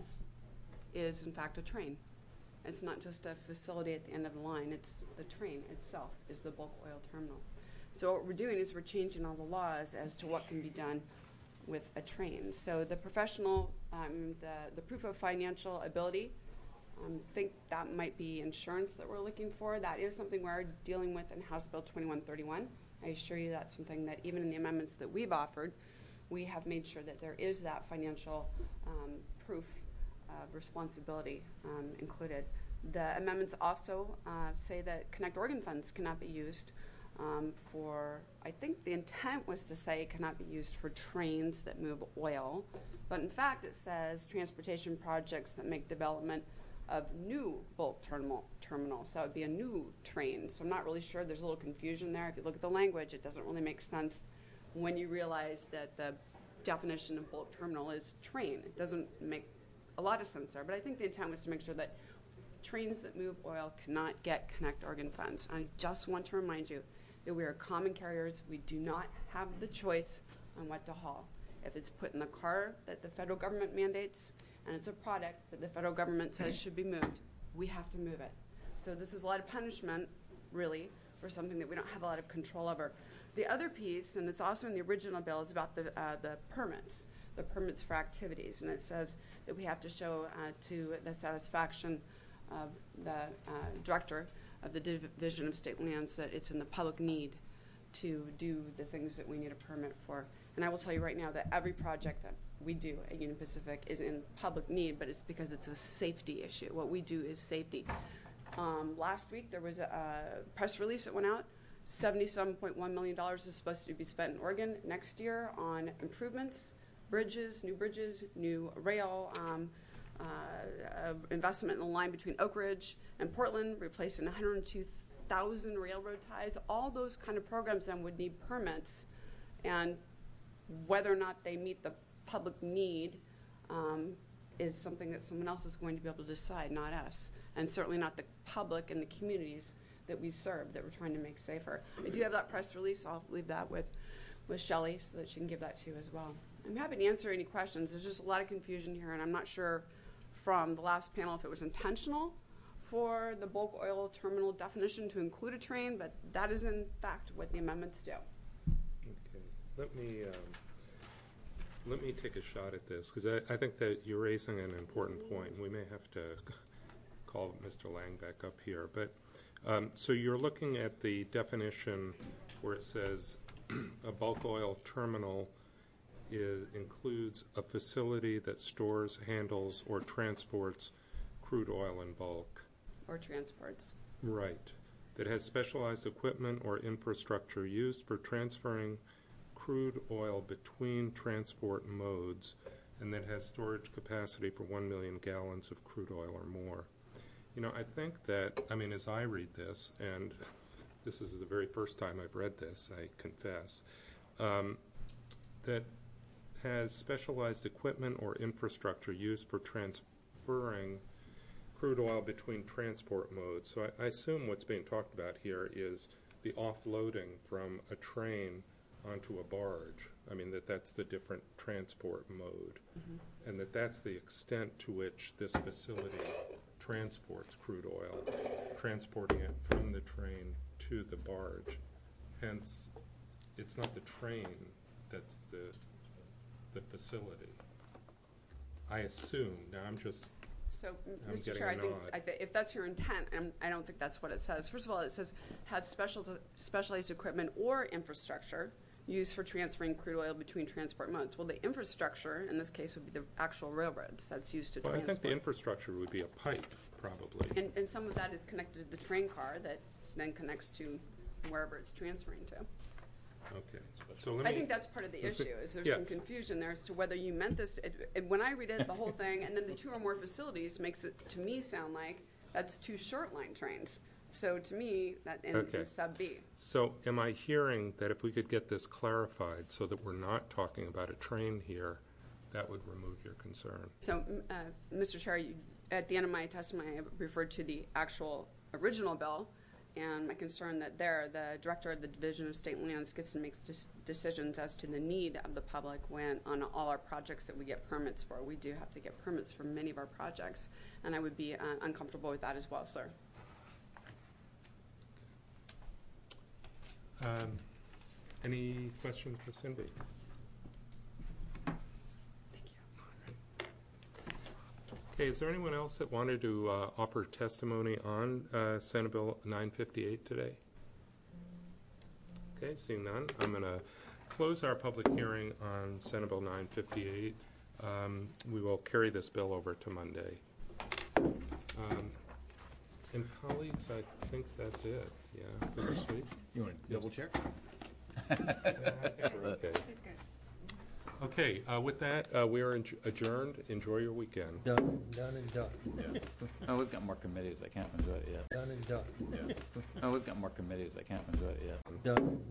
is in fact a train. It's not just a facility at the end of the line, it's the train itself is the bulk oil terminal. So what we're doing is we're changing all the laws as to what can be done with a train. So the professional, the proof of financial ability, I think that might be insurance that we're looking for. That is something we're dealing with in House Bill 2131. I assure you that's something that even in the amendments that we've offered, we have made sure that there is that financial proof of responsibility included. The amendments also say that Connect Oregon funds cannot be used for, I think the intent was to say it cannot be used for trains that move oil, but in fact it says transportation projects that make development of new bulk terminals. So it would be a new train. So I'm not really sure. There's a little confusion there. If you look at the language, it doesn't really make sense when you realize that the definition of bulk terminal is train. It doesn't make a lot of sense there. But I think the intent was to make sure that trains that move oil cannot get Connect Oregon funds. I just want to remind you that we are common carriers. We do not have the choice on what to haul. If it's put in the car that the federal government mandates and it's a product that the federal government says should be moved, we have to move it. So this is a lot of punishment, really, for something that we don't have a lot of control over. The other piece, and it's also in the original bill, is about the permits, the permits for activities. And it says that we have to show to the satisfaction of the director of the Division of State Lands that it's in the public need to do the things that we need a permit for. And I will tell you right now that every project that we do at Union Pacific is in public need, but it's because it's a safety issue. What we do is safety. Last week there was a press release that went out. $77.1 million is supposed to be spent in Oregon next year on improvements, bridges, new rail, investment in the line between Oak Ridge and Portland, replacing 102,000 railroad ties. All those kind of programs then would need permits, and whether or not they meet the public need is something that someone else is going to be able to decide, not us, and certainly not the public and the communities that we serve that we're trying to make safer. I do have that press release. I'll leave that with Shelley so that she can give that to you as well. I'm happy to answer any questions. There's just a lot of confusion here, and I'm not sure from the last panel if it was intentional for the bulk oil terminal definition to include a train, but that is in fact what the amendments do. Okay, let me take a shot at this, because I think that you're raising an important point. We may have to call Mr. Lang back up here. But so you're looking at the definition where it says a bulk oil terminal includes a facility that stores, handles, or transports crude oil in bulk. Or transports. Right. That has specialized equipment or infrastructure used for transferring crude oil between transport modes, and that has storage capacity for 1 million gallons of crude oil or more. You know, I think that, I mean, as I read this, and this is the very first time I've read this, I confess, that has specialized equipment or infrastructure used for transferring crude oil between transport modes. So I assume what's being talked about here is the offloading from a train onto a barge. I mean, that's the different transport mode, and that's the extent to which this facility transports crude oil, transporting it from the train to the barge. Hence, it's not the train that's the facility. I assume. Now I'm just... So, Mr. Chair, I think if that's your intent, and I don't think that's what it says. First of all, it says have specialized equipment or infrastructure used for transferring crude oil between transport modes. Well, the infrastructure in this case would be the actual railroads that's used to transport. I think the infrastructure would be a pipe, probably. And some of that is connected to the train car that then connects to wherever it's transferring to. Okay. So I think that's part of the issue, is there's some confusion there as to whether you meant this. When I read it, the whole thing, and then the two or more facilities makes it, to me, sound like that's two short line trains. So to me, that in sub B. So am I hearing that if we could get this clarified so that we're not talking about a train here, that would remove your concern. So, Mr. Chair, at the end of my testimony, I referred to the actual original bill and my concern that the director of the Division of State Lands gets to make decisions as to the need of the public when on all our projects that we get permits for. We do have to get permits for many of our projects, and I would be uncomfortable with that as well, sir. Any questions for Cindy? Okay, is there anyone else that wanted to offer testimony on Senate Bill 958 today? Okay, seeing none, I'm going to close our public hearing on Senate Bill 958. We will carry this bill over to Monday. And colleagues, I think that's it. Yeah, for this week. You want to double check? Yeah, I think we're okay. Okay, with that, we are adjourned. Enjoy your weekend. Done and done. Yeah. Oh, we've got more committees. I can't enjoy it yet. Done and done. Yeah. Oh, we've got more committees. I can't enjoy it yet. Done.